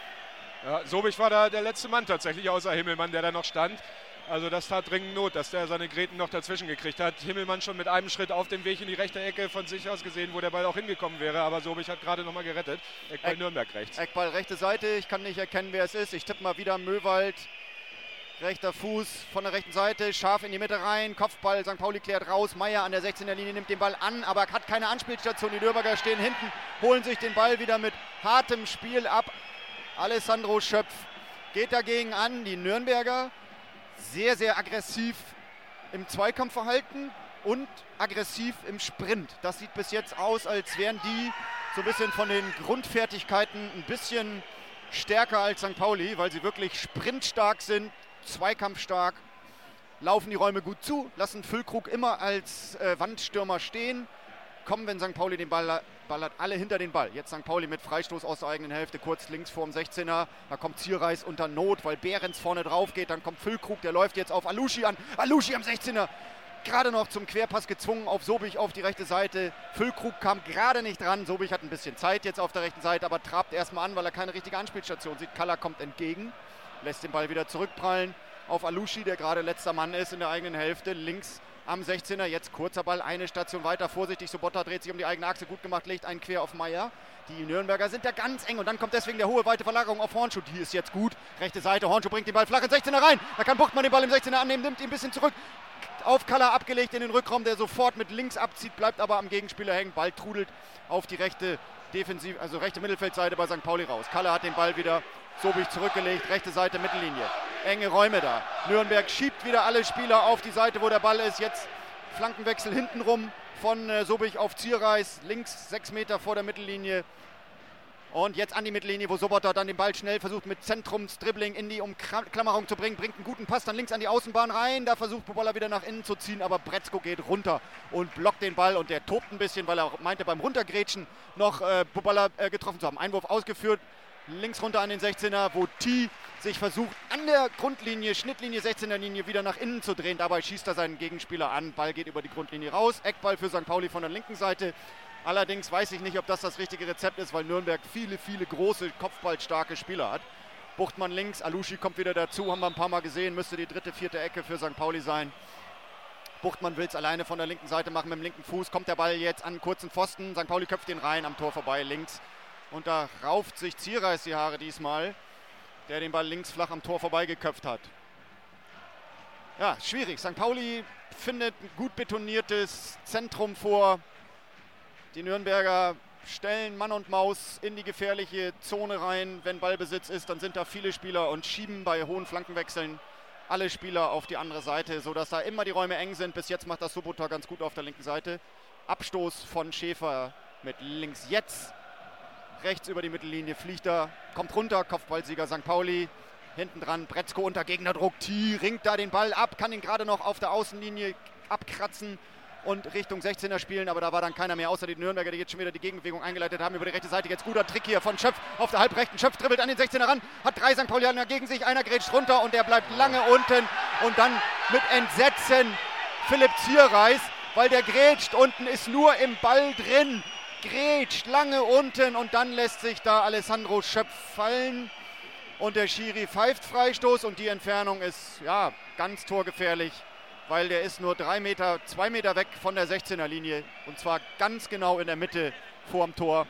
Ja, Sobich war da der letzte Mann tatsächlich, außer Himmelmann, der da noch stand. Also das tat dringend Not, dass der seine Gräten noch dazwischen gekriegt hat. Himmelmann schon mit einem Schritt auf dem Weg in die rechte Ecke von sich aus gesehen, wo der Ball auch hingekommen wäre. Aber Sobich hat gerade nochmal gerettet. Eckball Eck, Nürnberg rechts. Eckball rechte Seite, ich kann nicht erkennen, wer es ist. Ich tippe mal wieder Möwald. Rechter Fuß von der rechten Seite, scharf in die Mitte rein, Kopfball, Sankt Pauli klärt raus, Meier an der sechzehner Linie nimmt den Ball an, aber hat keine Anspielstation, die Nürnberger stehen hinten, holen sich den Ball wieder mit hartem Spiel ab. Alessandro Schöpf geht dagegen an, die Nürnberger sehr, sehr aggressiv im Zweikampfverhalten und aggressiv im Sprint. Das sieht bis jetzt aus, als wären die so ein bisschen von den Grundfertigkeiten ein bisschen stärker als Sankt Pauli, weil sie wirklich sprintstark sind, zweikampfstark, laufen die Räume gut zu, lassen Füllkrug immer als äh, Wandstürmer stehen, kommen, wenn Sankt Pauli den Ball ballert, alle hinter den Ball. Jetzt Sankt Pauli mit Freistoß aus der eigenen Hälfte, kurz links vorm sechzehner, da kommt Ziereis unter Not, weil Behrens vorne drauf geht, dann kommt Füllkrug, der läuft jetzt auf Aluschi an, Aluschi am sechzehner, gerade noch zum Querpass gezwungen auf Sobich auf die rechte Seite, Füllkrug kam gerade nicht dran, Sobich hat ein bisschen Zeit jetzt auf der rechten Seite, aber trabt erstmal an, weil er keine richtige Anspielstation sieht. Kalla kommt entgegen, lässt den Ball wieder zurückprallen auf Aluschi, der gerade letzter Mann ist in der eigenen Hälfte, links am sechzehner, jetzt kurzer Ball, eine Station weiter, vorsichtig, Sobotta dreht sich um die eigene Achse, gut gemacht, legt einen quer auf Meier. Die Nürnberger sind da ganz eng und dann kommt deswegen der hohe, weite Verlagerung auf Hornschuh, die ist jetzt gut, rechte Seite, Hornschuh bringt den Ball flach in sechzehner rein, da kann Buchtmann den Ball im sechzehner annehmen, nimmt ihn ein bisschen zurück, auf Kalla abgelegt in den Rückraum, der sofort mit links abzieht, bleibt aber am Gegenspieler hängen, Ball trudelt auf die rechte Defensiv, also rechte Mittelfeldseite bei Sankt Pauli raus. Kalla hat den Ball wieder Sobich zurückgelegt, rechte Seite Mittellinie, enge Räume da. Nürnberg schiebt wieder alle Spieler auf die Seite, wo der Ball ist, jetzt Flankenwechsel hintenrum von äh, Sobich auf Ziereis, links sechs Meter vor der Mittellinie. Und jetzt an die Mittellinie, wo Sobotta dann den Ball schnell versucht mit Zentrumsdribbling in die Umklammerung zu bringen, bringt einen guten Pass dann links an die Außenbahn rein, da versucht Buballa wieder nach innen zu ziehen, aber Bretzko geht runter und blockt den Ball und der tobt ein bisschen, weil er auch meinte beim Runtergrätschen noch äh, Buballa äh, getroffen zu haben. Einwurf ausgeführt, links runter an den sechzehner, wo T sich versucht an der Grundlinie, Schnittlinie sechzehner Linie wieder nach innen zu drehen, dabei schießt er seinen Gegenspieler an, Ball geht über die Grundlinie raus, Eckball für Sankt Pauli von der linken Seite. Allerdings weiß ich nicht, ob das das richtige Rezept ist, weil Nürnberg viele, viele große, kopfballstarke Spieler hat. Buchtmann links, Aluschi kommt wieder dazu, haben wir ein paar Mal gesehen, müsste die dritte, vierte Ecke für Sankt Pauli sein. Buchtmann will es alleine von der linken Seite machen mit dem linken Fuß, kommt der Ball jetzt an einen kurzen Pfosten, Sankt Pauli köpft den rein, am Tor vorbei links. Und da rauft sich Ziereis die Haare diesmal, der den Ball links flach am Tor vorbeigeköpft hat. Ja, schwierig. Sankt Pauli findet ein gut betoniertes Zentrum vor. Die Nürnberger stellen Mann und Maus in die gefährliche Zone rein. Wenn Ballbesitz ist, dann sind da viele Spieler und schieben bei hohen Flankenwechseln alle Spieler auf die andere Seite, sodass da immer die Räume eng sind. Bis jetzt macht das Sobota ganz gut auf der linken Seite. Abstoß von Schäfer mit links jetzt. Rechts über die Mittellinie fliegt er, kommt runter, Kopfballsieger Sankt Pauli. Hinten dran Bretzko unter Gegnerdruck. T ringt da den Ball ab, kann ihn gerade noch auf der Außenlinie abkratzen und Richtung sechzehner spielen, aber da war dann keiner mehr, außer die Nürnberger, die jetzt schon wieder die Gegenbewegung eingeleitet haben über die rechte Seite. Jetzt guter Trick hier von Schöpf auf der Halbrechten. Schöpf dribbelt an den sechzehner ran, hat drei Sankt Paulianer gegen sich, einer grätscht runter und der bleibt lange unten und dann mit Entsetzen Philipp Zierreis, weil der grätscht, unten ist nur im Ball drin, grätscht lange unten und dann lässt sich da Alessandro Schöpf fallen und der Schiri pfeift Freistoß und die Entfernung ist ja ganz torgefährlich, weil der ist nur drei Meter, zwei Meter weg von der sechzehner Linie und zwar ganz genau in der Mitte vorm Tor.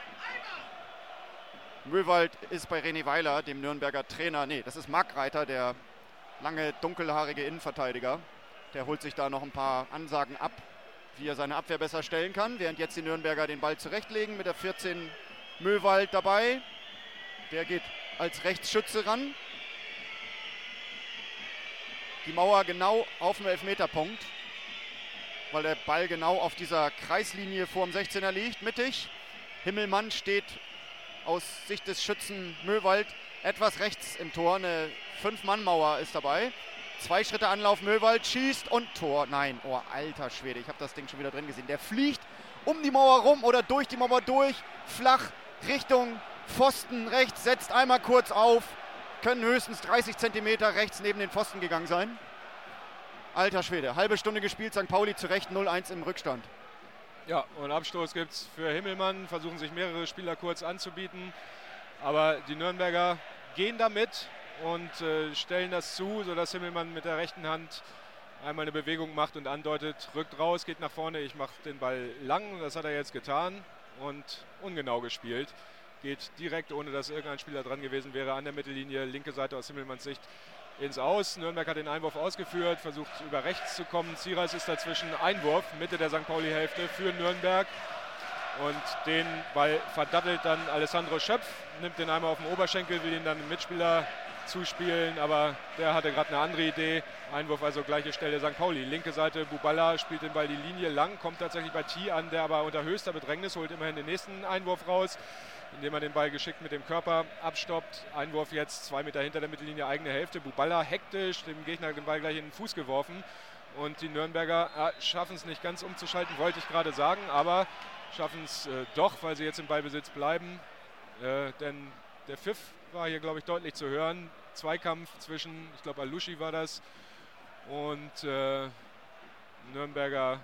Möwald ist bei René Weiler, dem Nürnberger Trainer, nee, das ist Marc Reiter, der lange dunkelhaarige Innenverteidiger. Der holt sich da noch ein paar Ansagen ab, wie er seine Abwehr besser stellen kann, während jetzt die Nürnberger den Ball zurechtlegen mit der vierzehn Möwald dabei. Der geht als Rechtsschütze ran. Die Mauer genau auf dem Elfmeterpunkt, weil der Ball genau auf dieser Kreislinie vor dem sechzehner liegt, mittig. Himmelmann steht aus Sicht des Schützen Möwald etwas rechts im Tor. Eine Fünf-Mann-Mauer ist dabei. Zwei Schritte Anlauf, Möwald schießt und Tor. Nein, oh alter Schwede, ich habe das Ding schon wieder drin gesehen. Der fliegt um die Mauer rum oder durch die Mauer durch, flach Richtung Pfosten rechts, setzt einmal kurz auf. Können höchstens dreißig Zentimeter rechts neben den Pfosten gegangen sein. Alter Schwede, halbe Stunde gespielt, Sankt Pauli zu Recht null eins im Rückstand. Ja, und Abstoß gibt es für Himmelmann, versuchen sich mehrere Spieler kurz anzubieten. Aber die Nürnberger gehen damit und äh, stellen das zu, sodass Himmelmann mit der rechten Hand einmal eine Bewegung macht und andeutet, rückt raus, geht nach vorne, ich mache den Ball lang. Das hat er jetzt getan und ungenau gespielt. Geht direkt, ohne dass irgendein Spieler dran gewesen wäre, an der Mittellinie, linke Seite aus Himmelmanns Sicht ins Aus. Nürnberg hat den Einwurf ausgeführt, versucht über rechts zu kommen. Zierreis ist dazwischen, Einwurf, Mitte der Sankt Pauli-Hälfte für Nürnberg. Und den Ball verdattelt dann Alessandro Schöpf, nimmt den einmal auf den Oberschenkel, will ihn dann dem Mitspieler zuspielen, aber der hatte gerade eine andere Idee. Einwurf also gleiche Stelle Sankt Pauli. Linke Seite Buballa spielt den Ball die Linie lang, kommt tatsächlich bei T an, der aber unter höchster Bedrängnis holt immerhin den nächsten Einwurf raus, indem er den Ball geschickt mit dem Körper abstoppt. Einwurf jetzt zwei Meter hinter der Mittellinie, eigene Hälfte. Buballa hektisch, dem Gegner den Ball gleich in den Fuß geworfen. Und die Nürnberger äh, schaffen es nicht ganz umzuschalten, wollte ich gerade sagen, aber schaffen es äh, doch, weil sie jetzt im Ballbesitz bleiben. Äh, denn der Pfiff war hier, glaube ich, deutlich zu hören. Zweikampf zwischen, ich glaube, Aluschi war das, und äh, Nürnberger,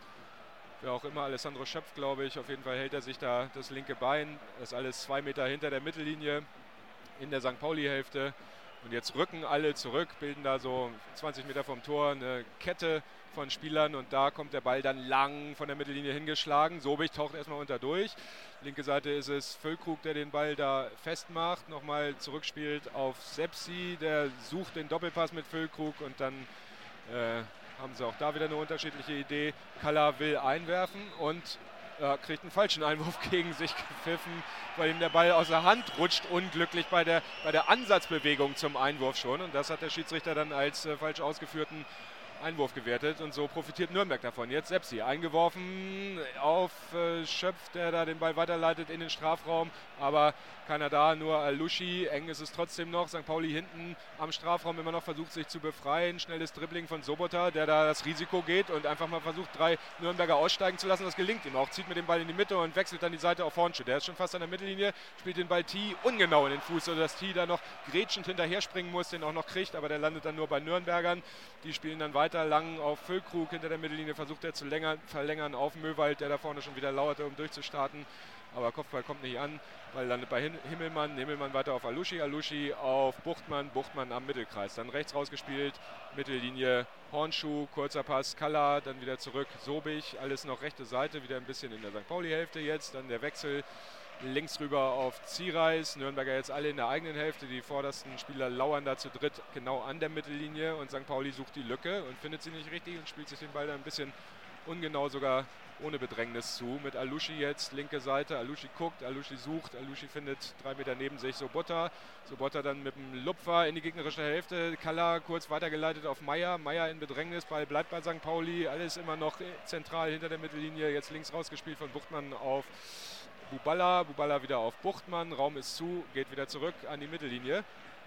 wer auch immer, Alessandro Schöpf, glaube ich. Auf jeden Fall hält er sich da das linke Bein. Das ist alles zwei Meter hinter der Mittellinie in der Sankt Pauli-Hälfte. Und jetzt rücken alle zurück, bilden da so zwanzig Meter vom Tor eine Kette von Spielern und da kommt der Ball dann lang von der Mittellinie hingeschlagen. Sobich taucht erstmal unter durch. Linke Seite ist es Füllkrug, der den Ball da festmacht, nochmal zurückspielt auf Sepsi, der sucht den Doppelpass mit Füllkrug und dann äh, haben sie auch da wieder eine unterschiedliche Idee. Kalla will einwerfen und äh, kriegt einen falschen Einwurf gegen sich gepfiffen, weil ihm der Ball aus der Hand rutscht, unglücklich bei der, bei der Ansatzbewegung zum Einwurf schon. Und das hat der Schiedsrichter dann als äh, falsch ausgeführten Einwurf gewertet und so profitiert Nürnberg davon. Jetzt Sepsi eingeworfen auf äh, Schöpf, der da den Ball weiterleitet in den Strafraum, aber keiner da, nur Aluschi. Eng ist es trotzdem noch. Sankt Pauli hinten am Strafraum immer noch versucht, sich zu befreien. Schnelles Dribbling von Sobota, der da das Risiko geht und einfach mal versucht, drei Nürnberger aussteigen zu lassen. Das gelingt ihm auch. Zieht mit dem Ball in die Mitte und wechselt dann die Seite auf Hornschuh. Der ist schon fast an der Mittellinie, spielt den Ball T ungenau in den Fuß, sodass T da noch grätschend hinterher springen muss, den auch noch kriegt, aber der landet dann nur bei Nürnbergern. Die spielen dann weiter lang auf Füllkrug hinter der Mittellinie, versucht er zu länger, verlängern auf Möwald, der da vorne schon wieder lauerte, um durchzustarten. Aber Kopfball kommt nicht an, weil landet bei Himmelmann, Himmelmann weiter auf Aluschi, Aluschi auf Buchtmann, Buchtmann am Mittelkreis. Dann rechts rausgespielt, Mittellinie Hornschuh, kurzer Pass, Kalla, dann wieder zurück, Sobich, alles noch rechte Seite, wieder ein bisschen in der Sankt Pauli-Hälfte jetzt, dann der Wechsel links rüber auf Zierreis, Nürnberger jetzt alle in der eigenen Hälfte, die vordersten Spieler lauern da zu dritt genau an der Mittellinie und Sankt Pauli sucht die Lücke und findet sie nicht richtig und spielt sich den Ball dann ein bisschen ungenau sogar ohne Bedrängnis zu. Mit Alushi jetzt, linke Seite. Alushi guckt, Alushi sucht. Alushi findet drei Meter neben sich Sobotta. Sobotta dann mit dem Lupfer in die gegnerische Hälfte. Kalla kurz weitergeleitet auf Meier. Meier in Bedrängnis, Ball bleibt bei Sankt Pauli. Alles immer noch zentral hinter der Mittellinie. Jetzt links rausgespielt von Buchtmann auf Buballa. Buballa wieder auf Buchtmann. Raum ist zu, geht wieder zurück an die Mittellinie.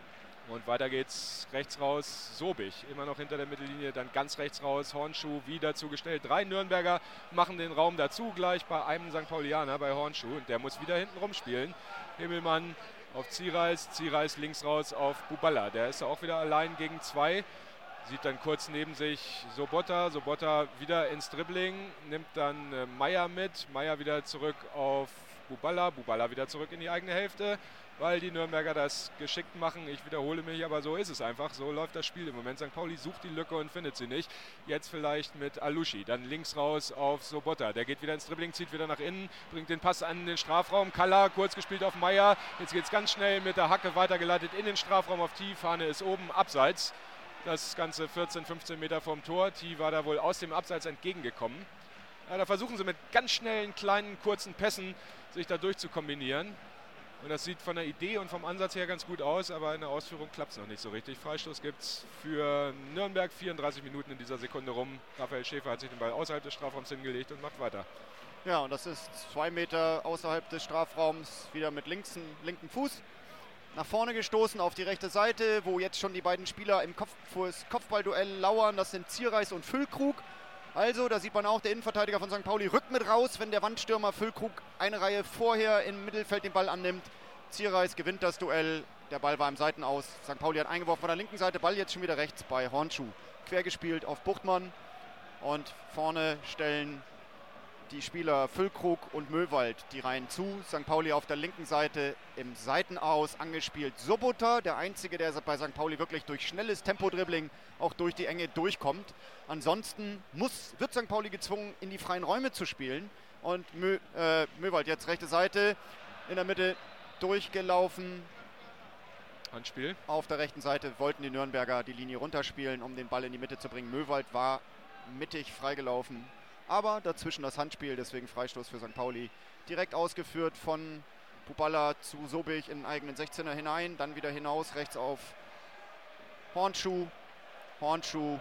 Und weiter geht's rechts raus, Sobich, immer noch hinter der Mittellinie, dann ganz rechts raus, Hornschuh wieder zugestellt. Drei Nürnberger machen den Raum dazu, gleich bei einem Sankt Paulianer, bei Hornschuh. Und der muss wieder hinten rumspielen. Himmelmann auf Ziereis, Ziereis links raus auf Buballa. Der ist auch wieder allein gegen zwei. Sieht dann kurz neben sich Sobotta, Sobotta wieder ins Dribbling, nimmt dann äh, Meier mit. Meier wieder zurück auf Buballa, Buballa wieder zurück in die eigene Hälfte, weil die Nürnberger das geschickt machen. Ich wiederhole mich, aber so ist es einfach. So läuft das Spiel im Moment. Sankt Pauli sucht die Lücke und findet sie nicht. Jetzt vielleicht mit Alushi. Dann links raus auf Sobotta. Der geht wieder ins Dribbling, zieht wieder nach innen, bringt den Pass an den Strafraum. Kalla kurz gespielt auf Meier. Jetzt geht es ganz schnell mit der Hacke weitergeleitet in den Strafraum auf T. Fahne ist oben, abseits. Das Ganze vierzehn, fünfzehn Meter vom Tor. T war da wohl aus dem Abseits entgegengekommen. Ja, da versuchen sie mit ganz schnellen, kleinen, kurzen Pässen sich da durchzukombinieren. Und das sieht von der Idee und vom Ansatz her ganz gut aus, aber in der Ausführung klappt es noch nicht so richtig. Freistoß gibt es für Nürnberg, vierunddreißig Minuten in dieser Sekunde rum. Raphael Schäfer hat sich den Ball außerhalb des Strafraums hingelegt und macht weiter. Ja, und das ist zwei Meter außerhalb des Strafraums, wieder mit links, linken Fuß nach vorne gestoßen auf die rechte Seite, wo jetzt schon die beiden Spieler im Kopf, fürs Kopfballduell lauern. Das sind Ziereis und Füllkrug. Also, da sieht man auch, der Innenverteidiger von Sankt Pauli rückt mit raus, wenn der Wandstürmer Füllkrug eine Reihe vorher im Mittelfeld den Ball annimmt. Ziereis gewinnt das Duell, der Ball war im Seitenaus. Sankt Pauli hat eingeworfen von der linken Seite, Ball jetzt schon wieder rechts bei Hornschuh. Quer gespielt auf Buchtmann und vorne stellen die Spieler Füllkrug und Möwald die Reihen zu. Sankt Pauli auf der linken Seite im Seitenaus angespielt. Sobotta, der Einzige, der bei Sankt Pauli wirklich durch schnelles Tempodribbling auch durch die Enge durchkommt. Ansonsten muss, wird Sankt Pauli gezwungen, in die freien Räume zu spielen. Und Mö, äh, Möwald jetzt rechte Seite, in der Mitte durchgelaufen. Handspiel. Auf der rechten Seite wollten die Nürnberger die Linie runterspielen, um den Ball in die Mitte zu bringen. Möwald war mittig freigelaufen. Aber dazwischen das Handspiel, deswegen Freistoß für Sankt Pauli. Direkt ausgeführt von Buballa zu Sobich in den eigenen sechzehner hinein. Dann wieder hinaus, rechts auf Hornschuh. Hornschuh,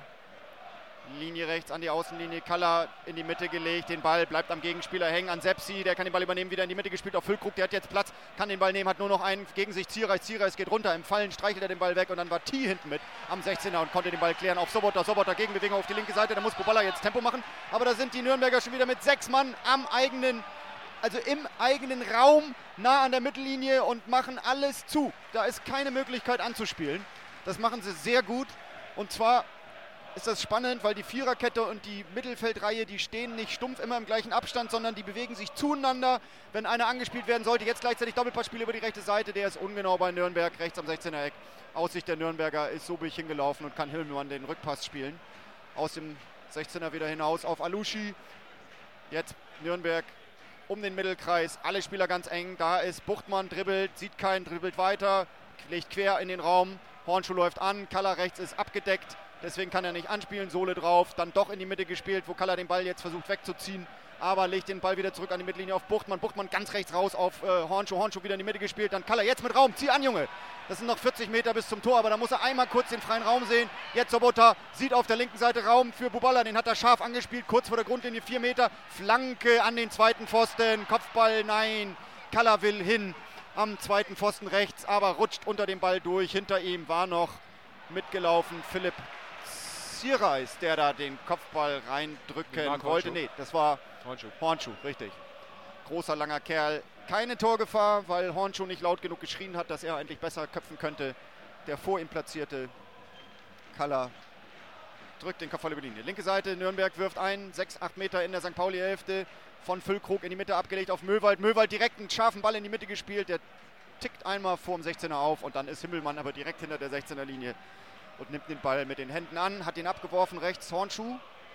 Linie rechts an die Außenlinie. Kalla in die Mitte gelegt. Den Ball bleibt am Gegenspieler hängen. An Sepsi, der kann den Ball übernehmen. Wieder in die Mitte gespielt auf Füllkrug. Der hat jetzt Platz, kann den Ball nehmen, hat nur noch einen gegen sich. Ziereis, Ziereis geht runter. Im Fallen streichelt er den Ball weg und dann war T hinten mit am sechzehner und konnte den Ball klären auf Sobotta. Sobotta Gegenbewegung auf die linke Seite. Da muss Buballa jetzt Tempo machen. Aber da sind die Nürnberger schon wieder mit sechs Mann am eigenen, also im eigenen Raum, nah an der Mittellinie und machen alles zu. Da ist keine Möglichkeit anzuspielen. Das machen sie sehr gut. Und zwar ist das spannend, weil die Viererkette und die Mittelfeldreihe, die stehen nicht stumpf immer im gleichen Abstand, sondern die bewegen sich zueinander, wenn einer angespielt werden sollte. Jetzt gleichzeitig Doppelpassspiel über die rechte Seite, der ist ungenau bei Nürnberg, rechts am sechzehner Eck. Aussicht der Nürnberger ist Sobich hingelaufen und kann Hillmann den Rückpass spielen. Aus dem sechzehner wieder hinaus auf Alushi. Jetzt Nürnberg um den Mittelkreis, alle Spieler ganz eng. Da ist Buchtmann, dribbelt, sieht keinen, dribbelt weiter, legt quer in den Raum. Hornschuh läuft an, Kalla rechts ist abgedeckt. Deswegen kann er nicht anspielen, Sohle drauf, dann doch in die Mitte gespielt, wo Kalla den Ball jetzt versucht wegzuziehen, aber legt den Ball wieder zurück an die Mittellinie auf Buchtmann. Buchtmann ganz rechts raus auf äh, Hornschuh, Hornschuh wieder in die Mitte gespielt, dann Kalla jetzt mit Raum, zieh an, Junge. Das sind noch vierzig Meter bis zum Tor, aber da muss er einmal kurz den freien Raum sehen. Jetzt Sobotta sieht auf der linken Seite Raum für Buballa, den hat er scharf angespielt, kurz vor der Grundlinie, vier Meter, Flanke an den zweiten Pfosten, Kopfball, nein, Kalla will hin am zweiten Pfosten rechts, aber rutscht unter dem Ball durch. Hinter ihm war noch mitgelaufen Philipp Ziereis, der da den Kopfball reindrücken wollte. Nee, das war Hornschuh. Hornschuh, richtig. Großer, langer Kerl. Keine Torgefahr, weil Hornschuh nicht laut genug geschrien hat, dass er eigentlich besser köpfen könnte. Der vor ihm platzierte Kalla drückt den Kopfball über die Linie. Linke Seite, Nürnberg wirft ein, sechs, acht Meter in der Sankt Pauli-Hälfte. Von Füllkrug in die Mitte abgelegt auf Möwald. Möwald direkt einen scharfen Ball in die Mitte gespielt. Der tickt einmal vor dem sechzehner auf und dann ist Himmelmann aber direkt hinter der sechzehner Linie und nimmt den Ball mit den Händen an, hat ihn abgeworfen, rechts Hornschuh.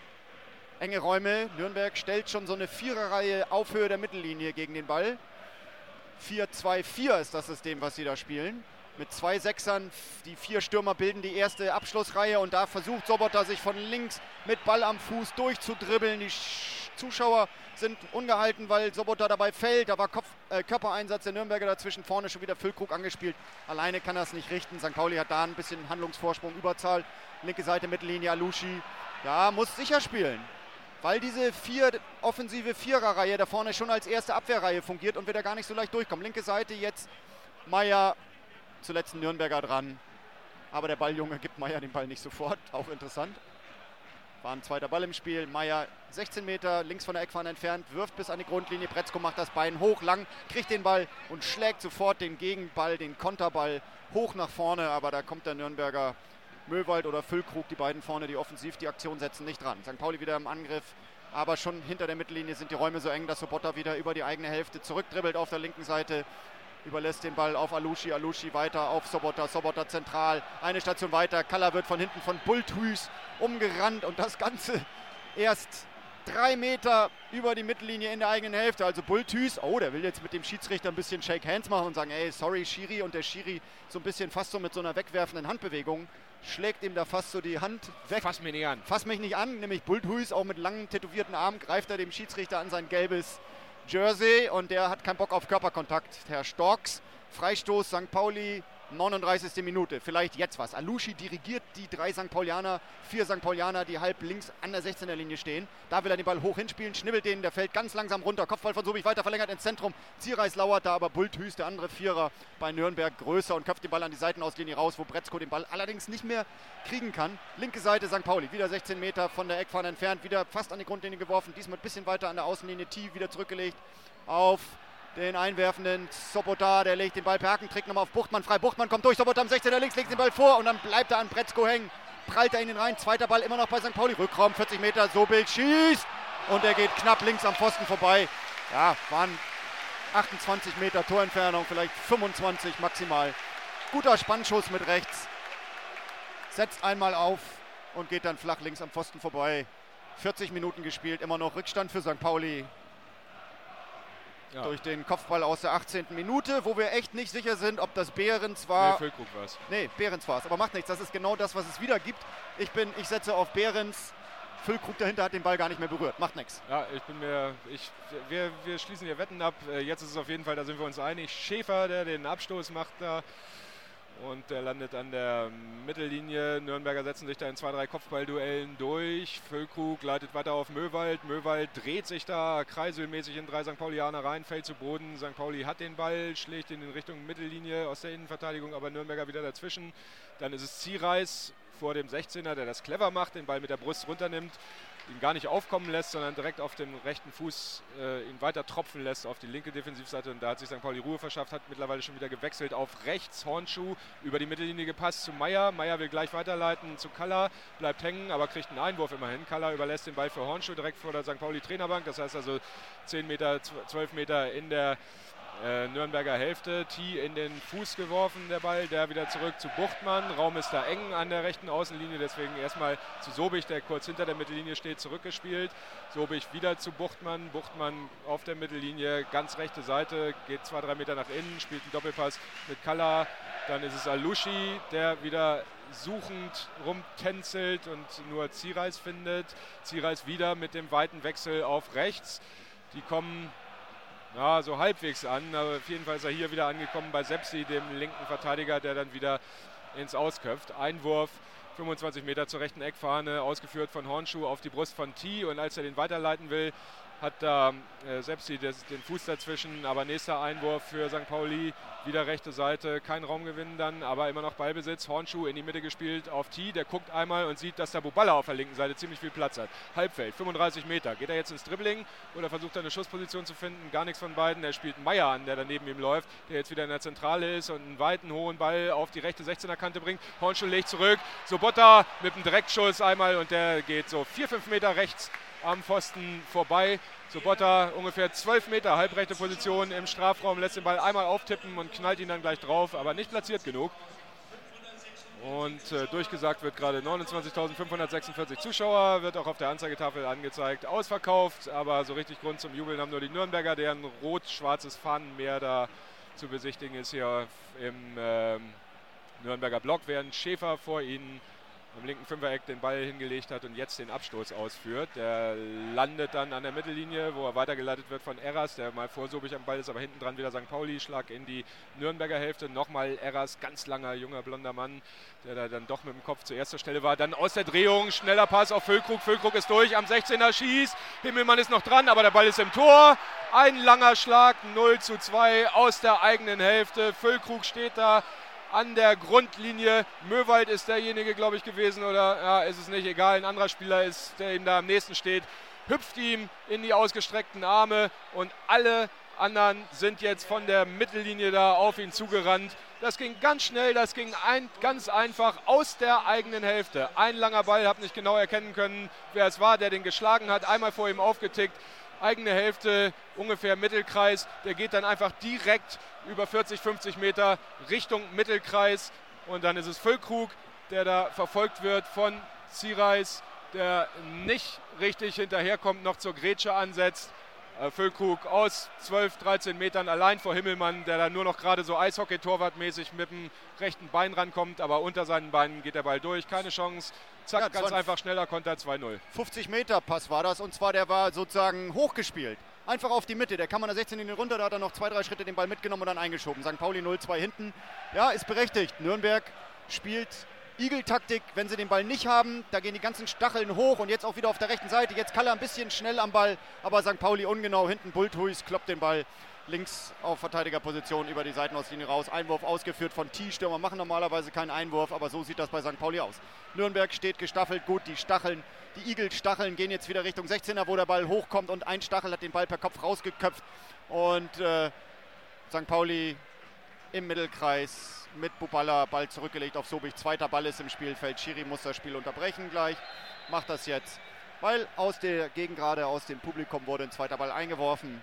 Enge Räume, Nürnberg stellt schon so eine Viererreihe auf Höhe der Mittellinie gegen den Ball. vier zwei vier ist das System, was sie da spielen. mit zwei Sechsern. Die vier Stürmer bilden die erste Abschlussreihe und da versucht Sobotta sich von links mit Ball am Fuß durchzudribbeln. Die Zuschauer sind ungehalten, weil Sobotta dabei fällt. Da war Kopf, äh, Körpereinsatz der Nürnberger dazwischen. Vorne schon wieder Füllkrug angespielt. Alleine kann er es nicht richten. Sankt Pauli hat da ein bisschen Handlungsvorsprung, Überzahl. Linke Seite, Mittellinie, Alushi. Ja, muss sicher spielen. Weil diese vier offensive Viererreihe da vorne schon als erste Abwehrreihe fungiert und wir da gar nicht so leicht durchkommen. Linke Seite jetzt Meier, zuletzt ein Nürnberger dran. Aber der Balljunge gibt Meier den Ball nicht sofort. Auch interessant. War ein zweiter Ball im Spiel. Meier sechzehn Meter links von der Eckfahne entfernt, wirft bis an die Grundlinie. Bretzko macht das Bein hoch, lang, kriegt den Ball und schlägt sofort den Gegenball, den Konterball hoch nach vorne. Aber da kommt der Nürnberger Möwald oder Füllkrug, die beiden vorne, die offensiv die Aktion setzen, nicht dran. Sankt Pauli wieder im Angriff, aber schon hinter der Mittellinie sind die Räume so eng, dass Sobotta wieder über die eigene Hälfte zurückdribbelt auf der linken Seite. Überlässt den Ball auf Alushi, Alushi weiter auf Sobotta, Sobotta zentral, eine Station weiter, Kalla wird von hinten von Bulthüs umgerannt und das Ganze erst drei Meter über die Mittellinie in der eigenen Hälfte. Also Bulthüs, oh, der will jetzt mit dem Schiedsrichter ein bisschen Shake Hands machen und sagen, ey, sorry Schiri, und der Schiri so ein bisschen fast so mit so einer wegwerfenden Handbewegung schlägt ihm da fast so die Hand weg. Fass mich nicht an. Fass mich nicht an, nämlich Bulthüs, auch mit langen tätowierten Armen, greift er dem Schiedsrichter an sein gelbes Jersey und der hat keinen Bock auf Körperkontakt. Herr Storks, Freistoß Sankt Pauli, neununddreißigste Minute. Vielleicht jetzt was. Alushi dirigiert die drei Sankt Paulianer, vier Sankt Paulianer, die halb links an der sechzehner Linie stehen. Da will er den Ball hoch hinspielen, schnibbelt den, der fällt ganz langsam runter. Kopfball von Sobich weiter verlängert ins Zentrum. Zierreis lauert da, aber Bulthüs, der andere Vierer bei Nürnberg, größer und köpft den Ball an die Seitenauslinie raus, wo Bretzko den Ball allerdings nicht mehr kriegen kann. Linke Seite Sankt Pauli, wieder sechzehn Meter von der Eckfahne entfernt, wieder fast an die Grundlinie geworfen, diesmal ein bisschen weiter an der Außenlinie, T wieder zurückgelegt auf den einwerfenden Sobotta, der legt den Ball per Hackentrick nochmal auf Buchtmann frei. Buchtmann kommt durch, Sobotta am sechzehner links, legt den Ball vor und dann bleibt er an Bretzko hängen. Prallt er in den rein, zweiter Ball immer noch bei Sankt Pauli. Rückraum, vierzig Meter, Sobich schießt und er geht knapp links am Pfosten vorbei. Ja, waren achtundzwanzig Meter Torentfernung, vielleicht fünfundzwanzig maximal. Guter Spannschuss mit rechts. Setzt einmal auf und geht dann flach links am Pfosten vorbei. vierzig Minuten gespielt, immer noch Rückstand für Sankt Pauli. Ja. Durch den Kopfball aus der achtzehnten Minute, wo wir echt nicht sicher sind, ob das Behrens war. Nee, Füllkrug war es. Nee, Behrens war es, aber macht nichts. Das ist genau das, was es wieder gibt. Ich bin, ich setze auf Behrens. Füllkrug dahinter hat den Ball gar nicht mehr berührt. Macht nichts. Ja, ich bin mir, ich, wir, wir schließen hier Wetten ab. Jetzt ist es auf jeden Fall, da sind wir uns einig, Schäfer, der den Abstoß macht da. Und der landet an der Mittellinie. Nürnberger setzen sich da in zwei, drei Kopfballduellen durch. Füllkrug leitet weiter auf Möwald. Möwald dreht sich da kreiselmäßig in drei Sankt Paulianer rein, fällt zu Boden. Sankt Pauli hat den Ball, schlägt ihn in Richtung Mittellinie aus der Innenverteidigung, aber Nürnberger wieder dazwischen. Dann ist es Zierreis vor dem sechzehner, der das clever macht, den Ball mit der Brust runternimmt, ihn gar nicht aufkommen lässt, sondern direkt auf dem rechten Fuß äh, ihn weiter tropfen lässt auf die linke Defensivseite. Und da hat sich Sankt Pauli Ruhe verschafft, hat mittlerweile schon wieder gewechselt auf rechts. Hornschuh über die Mittellinie gepasst zu Meier. Meier will gleich weiterleiten zu Kalla, bleibt hängen, aber kriegt einen Einwurf immerhin. Kalla überlässt den Ball für Hornschuh direkt vor der Sankt Pauli Trainerbank. Das heißt also zehn Meter, zwölf Meter in der Äh, Nürnberger Hälfte. T in den Fuß geworfen, der Ball, der wieder zurück zu Buchtmann. Raum ist da eng an der rechten Außenlinie, deswegen erstmal zu Sobich, der kurz hinter der Mittellinie steht, zurückgespielt. Sobich wieder zu Buchtmann. Buchtmann auf der Mittellinie, ganz rechte Seite, geht zwei, drei Meter nach innen, spielt einen Doppelpass mit Kalla. Dann ist es Alushi, der wieder suchend rumtänzelt und nur Zierreis findet. Zierreis wieder mit dem weiten Wechsel auf rechts. Die kommen ja, so halbwegs an, aber auf jeden Fall ist er hier wieder angekommen bei Sepsi, dem linken Verteidiger, der dann wieder ins Ausköpft. Einwurf, fünfundzwanzig Meter zur rechten Eckfahne, ausgeführt von Hornschuh auf die Brust von T. Und als er den weiterleiten will, hat da äh, Sepsi des, den Fuß dazwischen, aber nächster Einwurf für Sankt Pauli, wieder rechte Seite, kein Raumgewinn dann, aber immer noch Ballbesitz. Hornschuh in die Mitte gespielt auf T, der guckt einmal und sieht, dass der Buballa auf der linken Seite ziemlich viel Platz hat. Halbfeld, fünfunddreißig Meter. Geht er jetzt ins Dribbling oder versucht er eine Schussposition zu finden? Gar nichts von beiden. Er spielt Meier an, der daneben ihm läuft, der jetzt wieder in der Zentrale ist und einen weiten, hohen Ball auf die rechte sechzehner Kante bringt. Hornschuh legt zurück, Sobotta mit einem Direktschuss einmal und der geht so vier, fünf Meter rechts am Pfosten vorbei. Sobotta ungefähr zwölf Meter, halbrechte Position im Strafraum, lässt den Ball einmal auftippen und knallt ihn dann gleich drauf, aber nicht platziert genug. Und äh, durchgesagt wird gerade neunundzwanzigtausendfünfhundertsechsundvierzig Zuschauer, wird auch auf der Anzeigetafel angezeigt, ausverkauft, aber so richtig Grund zum Jubeln haben nur die Nürnberger, deren rot-schwarzes Fahnenmeer da zu besichtigen ist hier im, äh, Nürnberger Block, während Schäfer vor ihnen am linken Fünfereck den Ball hingelegt hat und jetzt den Abstoß ausführt. Der landet dann an der Mittellinie, wo er weitergeleitet wird von Eras, der mal vorsobig am Ball ist, aber hinten dran wieder Sankt Pauli, Schlag in die Nürnberger Hälfte. Nochmal Eras, ganz langer, junger, blonder Mann, der da dann doch mit dem Kopf zur ersten Stelle war. Dann aus der Drehung, schneller Pass auf Füllkrug. Füllkrug ist durch, am sechzehner schießt. Himmelmann ist noch dran, aber der Ball ist im Tor. Ein langer Schlag, null zu zwei aus der eigenen Hälfte. Füllkrug steht da an der Grundlinie. Möwald ist derjenige, glaube ich, gewesen, oder ja, ist es nicht, egal. Ein anderer Spieler ist, der ihm da am nächsten steht, hüpft ihm in die ausgestreckten Arme und alle anderen sind jetzt von der Mittellinie da auf ihn zugerannt. Das ging ganz schnell, das ging ein, ganz einfach aus der eigenen Hälfte. Ein langer Ball, habe nicht genau erkennen können, wer es war, der den geschlagen hat, einmal vor ihm aufgetickt. Eigene Hälfte, ungefähr Mittelkreis, der geht dann einfach direkt über vierzig, fünfzig Meter Richtung Mittelkreis und dann ist es Füllkrug, der da verfolgt wird von Ziereis, der nicht richtig hinterherkommt, noch zur Grätsche ansetzt. Äh, Füllkrug aus zwölf, dreizehn Metern allein vor Himmelmann, der da nur noch gerade so Eishockey-Torwartmäßig mit dem rechten Bein rankommt, aber unter seinen Beinen geht der Ball durch, keine Chance. Zack, ja, ganz einfach, schneller Konter, zwei null. fünfzig Meter Pass war das und zwar der war sozusagen hochgespielt. Einfach auf die Mitte, der kam an der sechzehn Linie runter, da hat er noch zwei, drei Schritte den Ball mitgenommen und dann eingeschoben. Sankt Pauli null zwei hinten. Ja, ist berechtigt. Nürnberg spielt Igel-Taktik, wenn sie den Ball nicht haben, da gehen die ganzen Stacheln hoch und jetzt auch wieder auf der rechten Seite. Jetzt Kalle ein bisschen schnell am Ball, aber Sankt Pauli ungenau hinten. Bulthuis kloppt den Ball links auf Verteidigerposition über die Seitenauslinie raus. Einwurf ausgeführt von T. Stürmer machen normalerweise keinen Einwurf, aber so sieht das bei Sankt Pauli aus. Nürnberg steht gestaffelt gut, die Stacheln, die Igel-Stacheln gehen jetzt wieder Richtung sechzehner, wo der Ball hochkommt und ein Stachel hat den Ball per Kopf rausgeköpft und äh, Sankt Pauli im Mittelkreis mit Buballa, Ball zurückgelegt auf Sobich. Zweiter Ball ist im Spielfeld. Schiri muss das Spiel unterbrechen gleich. Macht das jetzt, weil aus der Gegengrade, aus dem Publikum wurde ein zweiter Ball eingeworfen.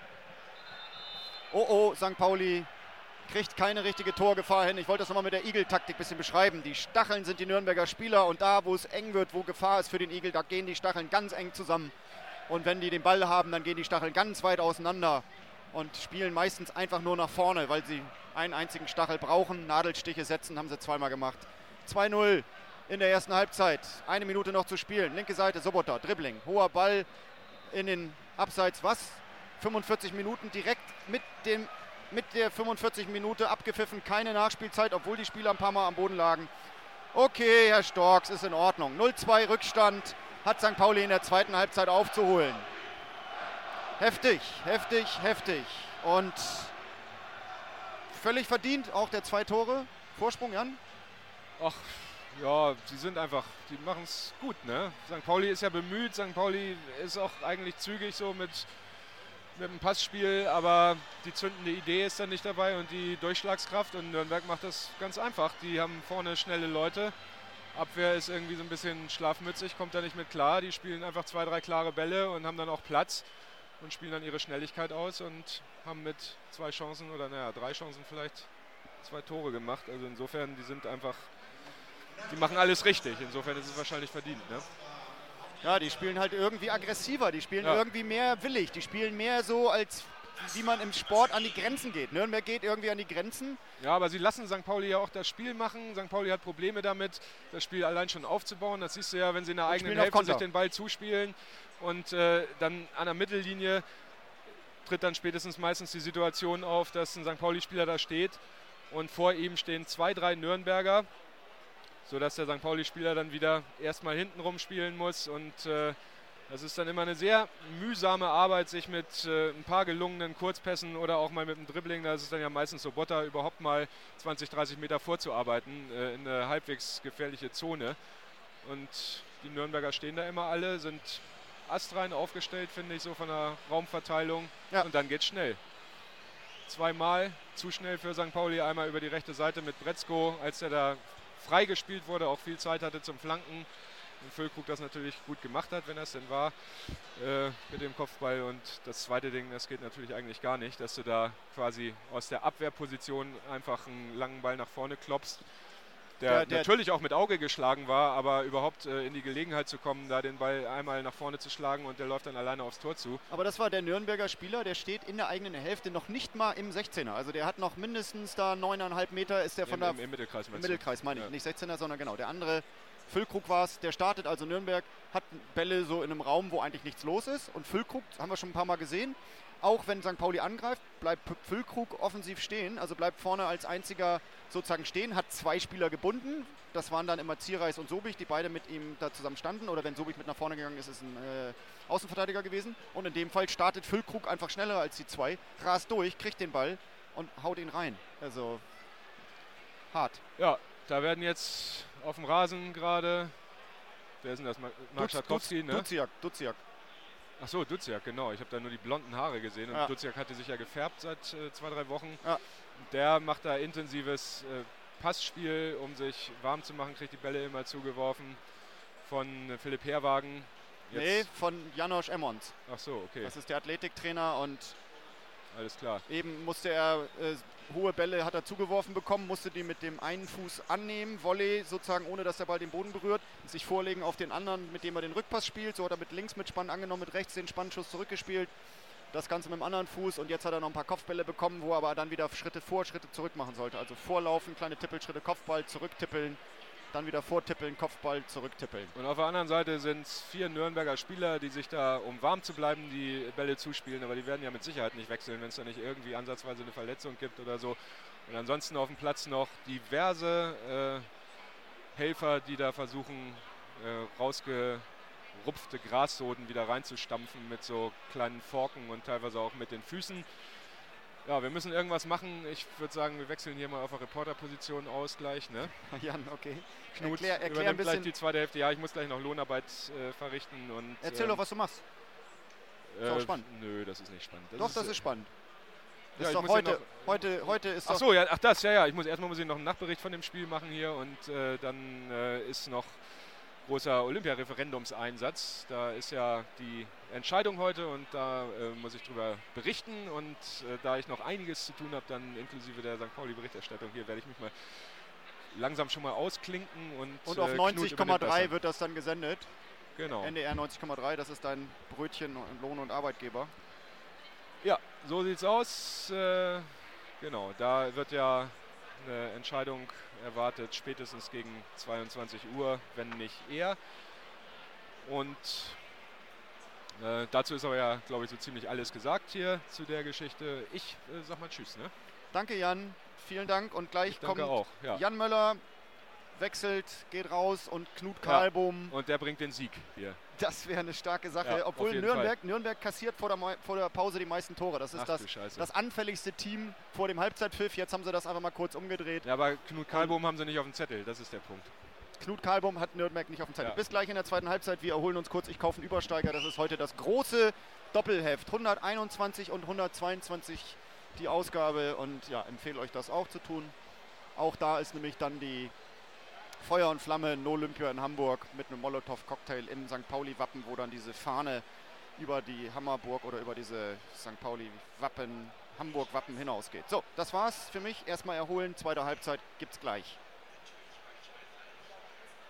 Oh oh, Sankt Pauli kriegt keine richtige Torgefahr hin. Ich wollte das nochmal mit der Igel-Taktik ein bisschen beschreiben. Die Stacheln sind die Nürnberger Spieler und da, wo es eng wird, wo Gefahr ist für den Igel, da gehen die Stacheln ganz eng zusammen. Und wenn die den Ball haben, dann gehen die Stacheln ganz weit auseinander und spielen meistens einfach nur nach vorne, weil sie einen einzigen Stachel brauchen. Nadelstiche setzen, haben sie zweimal gemacht. zwei null in der ersten Halbzeit. Eine Minute noch zu spielen. Linke Seite, Sobota, Dribbling. Hoher Ball in den Abseits. Was? fünfundvierzig Minuten direkt mit, dem, mit der fünfundvierzig Minute abgepfiffen. Keine Nachspielzeit, obwohl die Spieler ein paar Mal am Boden lagen. Okay, Herr Storks, ist in Ordnung. null zwei Rückstand hat Sankt Pauli in der zweiten Halbzeit aufzuholen. Heftig, heftig, heftig. Und völlig verdient auch der zwei Tore. Vorsprung, Jan? Ach, ja, sie sind einfach, die machen es gut, ne? Sankt Pauli ist ja bemüht, Sankt Pauli ist auch eigentlich zügig so mit, mit dem Passspiel, aber die zündende Idee ist dann nicht dabei und die Durchschlagskraft und Nürnberg macht das ganz einfach. Die haben vorne schnelle Leute. Abwehr ist irgendwie so ein bisschen schlafmützig, kommt da nicht mit klar. Die spielen einfach zwei, drei klare Bälle und haben dann auch Platz und spielen dann ihre Schnelligkeit aus und haben mit zwei Chancen oder naja, drei Chancen vielleicht zwei Tore gemacht. Also insofern, die sind einfach, die machen alles richtig. Insofern ist es wahrscheinlich verdient, ne? Ja, die spielen halt irgendwie aggressiver, die spielen ja. irgendwie mehr willig, die spielen mehr so, als wie man im Sport an die Grenzen geht. Nürnberg geht irgendwie an die Grenzen. Ja, aber sie lassen Sankt Pauli ja auch das Spiel machen. Sankt Pauli hat Probleme damit, das Spiel allein schon aufzubauen. Das siehst du ja, wenn sie in der Und eigenen Hälfte sich den Ball zuspielen und äh, dann an der Mittellinie tritt dann spätestens meistens die Situation auf, dass ein Sankt Pauli-Spieler da steht und vor ihm stehen zwei, drei Nürnberger, sodass der Sankt Pauli-Spieler dann wieder erstmal hinten rumspielen muss und äh, das ist dann immer eine sehr mühsame Arbeit, sich mit äh, ein paar gelungenen Kurzpässen oder auch mal mit dem Dribbling, da ist es dann ja meistens so Botter, überhaupt mal zwanzig, dreißig Meter vorzuarbeiten äh, in eine halbwegs gefährliche Zone. Und die Nürnberger stehen da immer alle, sind astrein aufgestellt, finde ich, so von der Raumverteilung. Ja. Und dann geht's schnell. Zweimal zu schnell für Sankt Pauli, einmal über die rechte Seite mit Bretzko, als er da freigespielt wurde, auch viel Zeit hatte zum Flanken. Und Füllkrug das natürlich gut gemacht hat, wenn er es denn war, äh, mit dem Kopfball. Und das zweite Ding, das geht natürlich eigentlich gar nicht, dass du da quasi aus der Abwehrposition einfach einen langen Ball nach vorne klopfst. der, Der- der- natürlich auch mit Auge geschlagen war, aber überhaupt äh, in die Gelegenheit zu kommen, da den Ball einmal nach vorne zu schlagen und der läuft dann alleine aufs Tor zu. Aber das war der Nürnberger Spieler, der steht in der eigenen Hälfte noch nicht mal im sechzehner. Also der hat noch mindestens da neuneinhalb Meter, ist der von Im, der im, im Mittelkreis. im meinst du? Mittelkreis, meine ich. Ja. Nicht sechzehner, sondern genau. Der andere, Füllkrug war es, der startet also Nürnberg, hat Bälle so in einem Raum, wo eigentlich nichts los ist. Und Füllkrug, haben wir schon ein paar Mal gesehen, auch wenn Sankt Pauli angreift, bleibt P- Füllkrug offensiv stehen, also bleibt vorne als einziger sozusagen stehen, hat zwei Spieler gebunden. Das waren dann immer Zierreis und Sobich, die beide mit ihm da zusammen standen. Oder wenn Sobich mit nach vorne gegangen ist, ist es ein äh, Außenverteidiger gewesen. Und in dem Fall startet Füllkrug einfach schneller als die zwei, rast durch, kriegt den Ball und haut ihn rein. Also hart. Ja, da werden jetzt auf dem Rasen gerade, wer ist denn das? Ma- Marc Schadkowski, ne? Duziak, Duziak. Ach so, Duziak, genau. Ich habe da nur die blonden Haare gesehen und Ja. Duziak hatte sich ja gefärbt seit äh, zwei, drei Wochen. Ja. Der macht da intensives äh, Passspiel, um sich warm zu machen, kriegt die Bälle immer zugeworfen von äh, Philipp Herwagen. Nee, von Janosch Emmons. Ach so, okay, Das ist der Athletiktrainer und alles klar. eben musste er, äh, hohe Bälle hat er zugeworfen bekommen, musste die mit dem einen Fuß annehmen, Volley sozusagen, ohne dass der Ball den Boden berührt, sich vorlegen auf den anderen, mit dem er den Rückpass spielt. So hat er mit links mit Spann angenommen, mit rechts den Spannschuss zurückgespielt. Das Ganze mit dem anderen Fuß und jetzt hat er noch ein paar Kopfbälle bekommen, wo er aber dann wieder Schritte vor, Schritte zurück machen sollte. Also vorlaufen, kleine Tippelschritte, Kopfball, zurücktippeln, dann wieder vortippeln, Kopfball, zurücktippeln. Und auf der anderen Seite sind es vier Nürnberger Spieler, die sich da, um warm zu bleiben, die Bälle zuspielen. Aber die werden ja mit Sicherheit nicht wechseln, wenn es da nicht irgendwie ansatzweise eine Verletzung gibt oder so. Und ansonsten auf dem Platz noch diverse äh, Helfer, die da versuchen, äh, rausgerupfte Grassoden wieder reinzustampfen mit so kleinen Forken und teilweise auch mit den Füßen. Ja, wir müssen irgendwas machen. Ich würde sagen, wir wechseln hier mal auf eine Reporterposition aus gleich. Ne? Jan, okay. Knut Erklär, erklär ein übernimmt gleich bisschen, die zweite Hälfte. Ja, ich muss gleich noch Lohnarbeit äh, verrichten. Und, erzähl ähm, doch, was du machst. ist äh, doch spannend. Nö, das ist nicht spannend. Doch, das ist spannend. ja, ist ich doch muss hier heute, noch- heute, heute ist Ach doch so, ja, ach das, ja, ja. Ich muss erstmal muss ich noch einen Nachbericht von dem Spiel machen hier und äh, dann äh, ist noch großer Olympiareferendumseinsatz. Da ist ja die Entscheidung heute und da äh, muss ich drüber berichten und äh, da ich noch einiges zu tun habe, dann inklusive der Sankt Pauli-Berichterstattung hier, werde ich mich mal langsam schon mal ausklinken und und äh, auf Knut neunzig Komma übernimmt das drei dann. wird das dann gesendet. Genau. N D R neunzig Komma drei, das ist dein Brötchen und Lohn und Arbeitgeber. Ja, so sieht's aus. Äh, genau, da wird ja eine Entscheidung erwartet, spätestens gegen zweiundzwanzig Uhr, wenn nicht eher. Und äh, dazu ist aber ja, glaube ich, so ziemlich alles gesagt hier zu der Geschichte. Ich äh, sag mal Tschüss, ne? Danke Jan, vielen Dank und gleich Ich danke kommt auch. Ja. Jan Möller, wechselt, geht raus und Knut Karlbohm. Und der bringt den Sieg hier. Das wäre eine starke Sache, Ja, auf obwohl jeden Nürnberg, Nürnberg kassiert vor der, Mai- vor der Pause die meisten Tore. Das ist Ach das, du Scheiße. das anfälligste Team vor dem Halbzeitpfiff. Jetzt haben sie das einfach mal kurz umgedreht. Ja, aber Knut Karlbohm haben sie nicht auf dem Zettel, das ist der Punkt. Knut Karlbohm hat Nürnberg nicht auf dem Zettel. Ja. Bis gleich in der zweiten Halbzeit. Wir erholen uns kurz. Ich kaufe einen Übersteiger. Das ist heute das große Doppelheft. hunderteinundzwanzig und hundertzweiundzwanzig die Ausgabe. Und ja, empfehle euch das auch zu tun. Auch da ist nämlich dann die Feuer und Flamme No Olympia in Hamburg mit einem Molotow-Cocktail im Sankt Pauli-Wappen, wo dann diese Fahne über die Hammerburg oder über diese Sankt Pauli-Wappen, Hamburg-Wappen hinausgeht. So, das war's für mich. Erstmal erholen. Zweite Halbzeit gibt's gleich.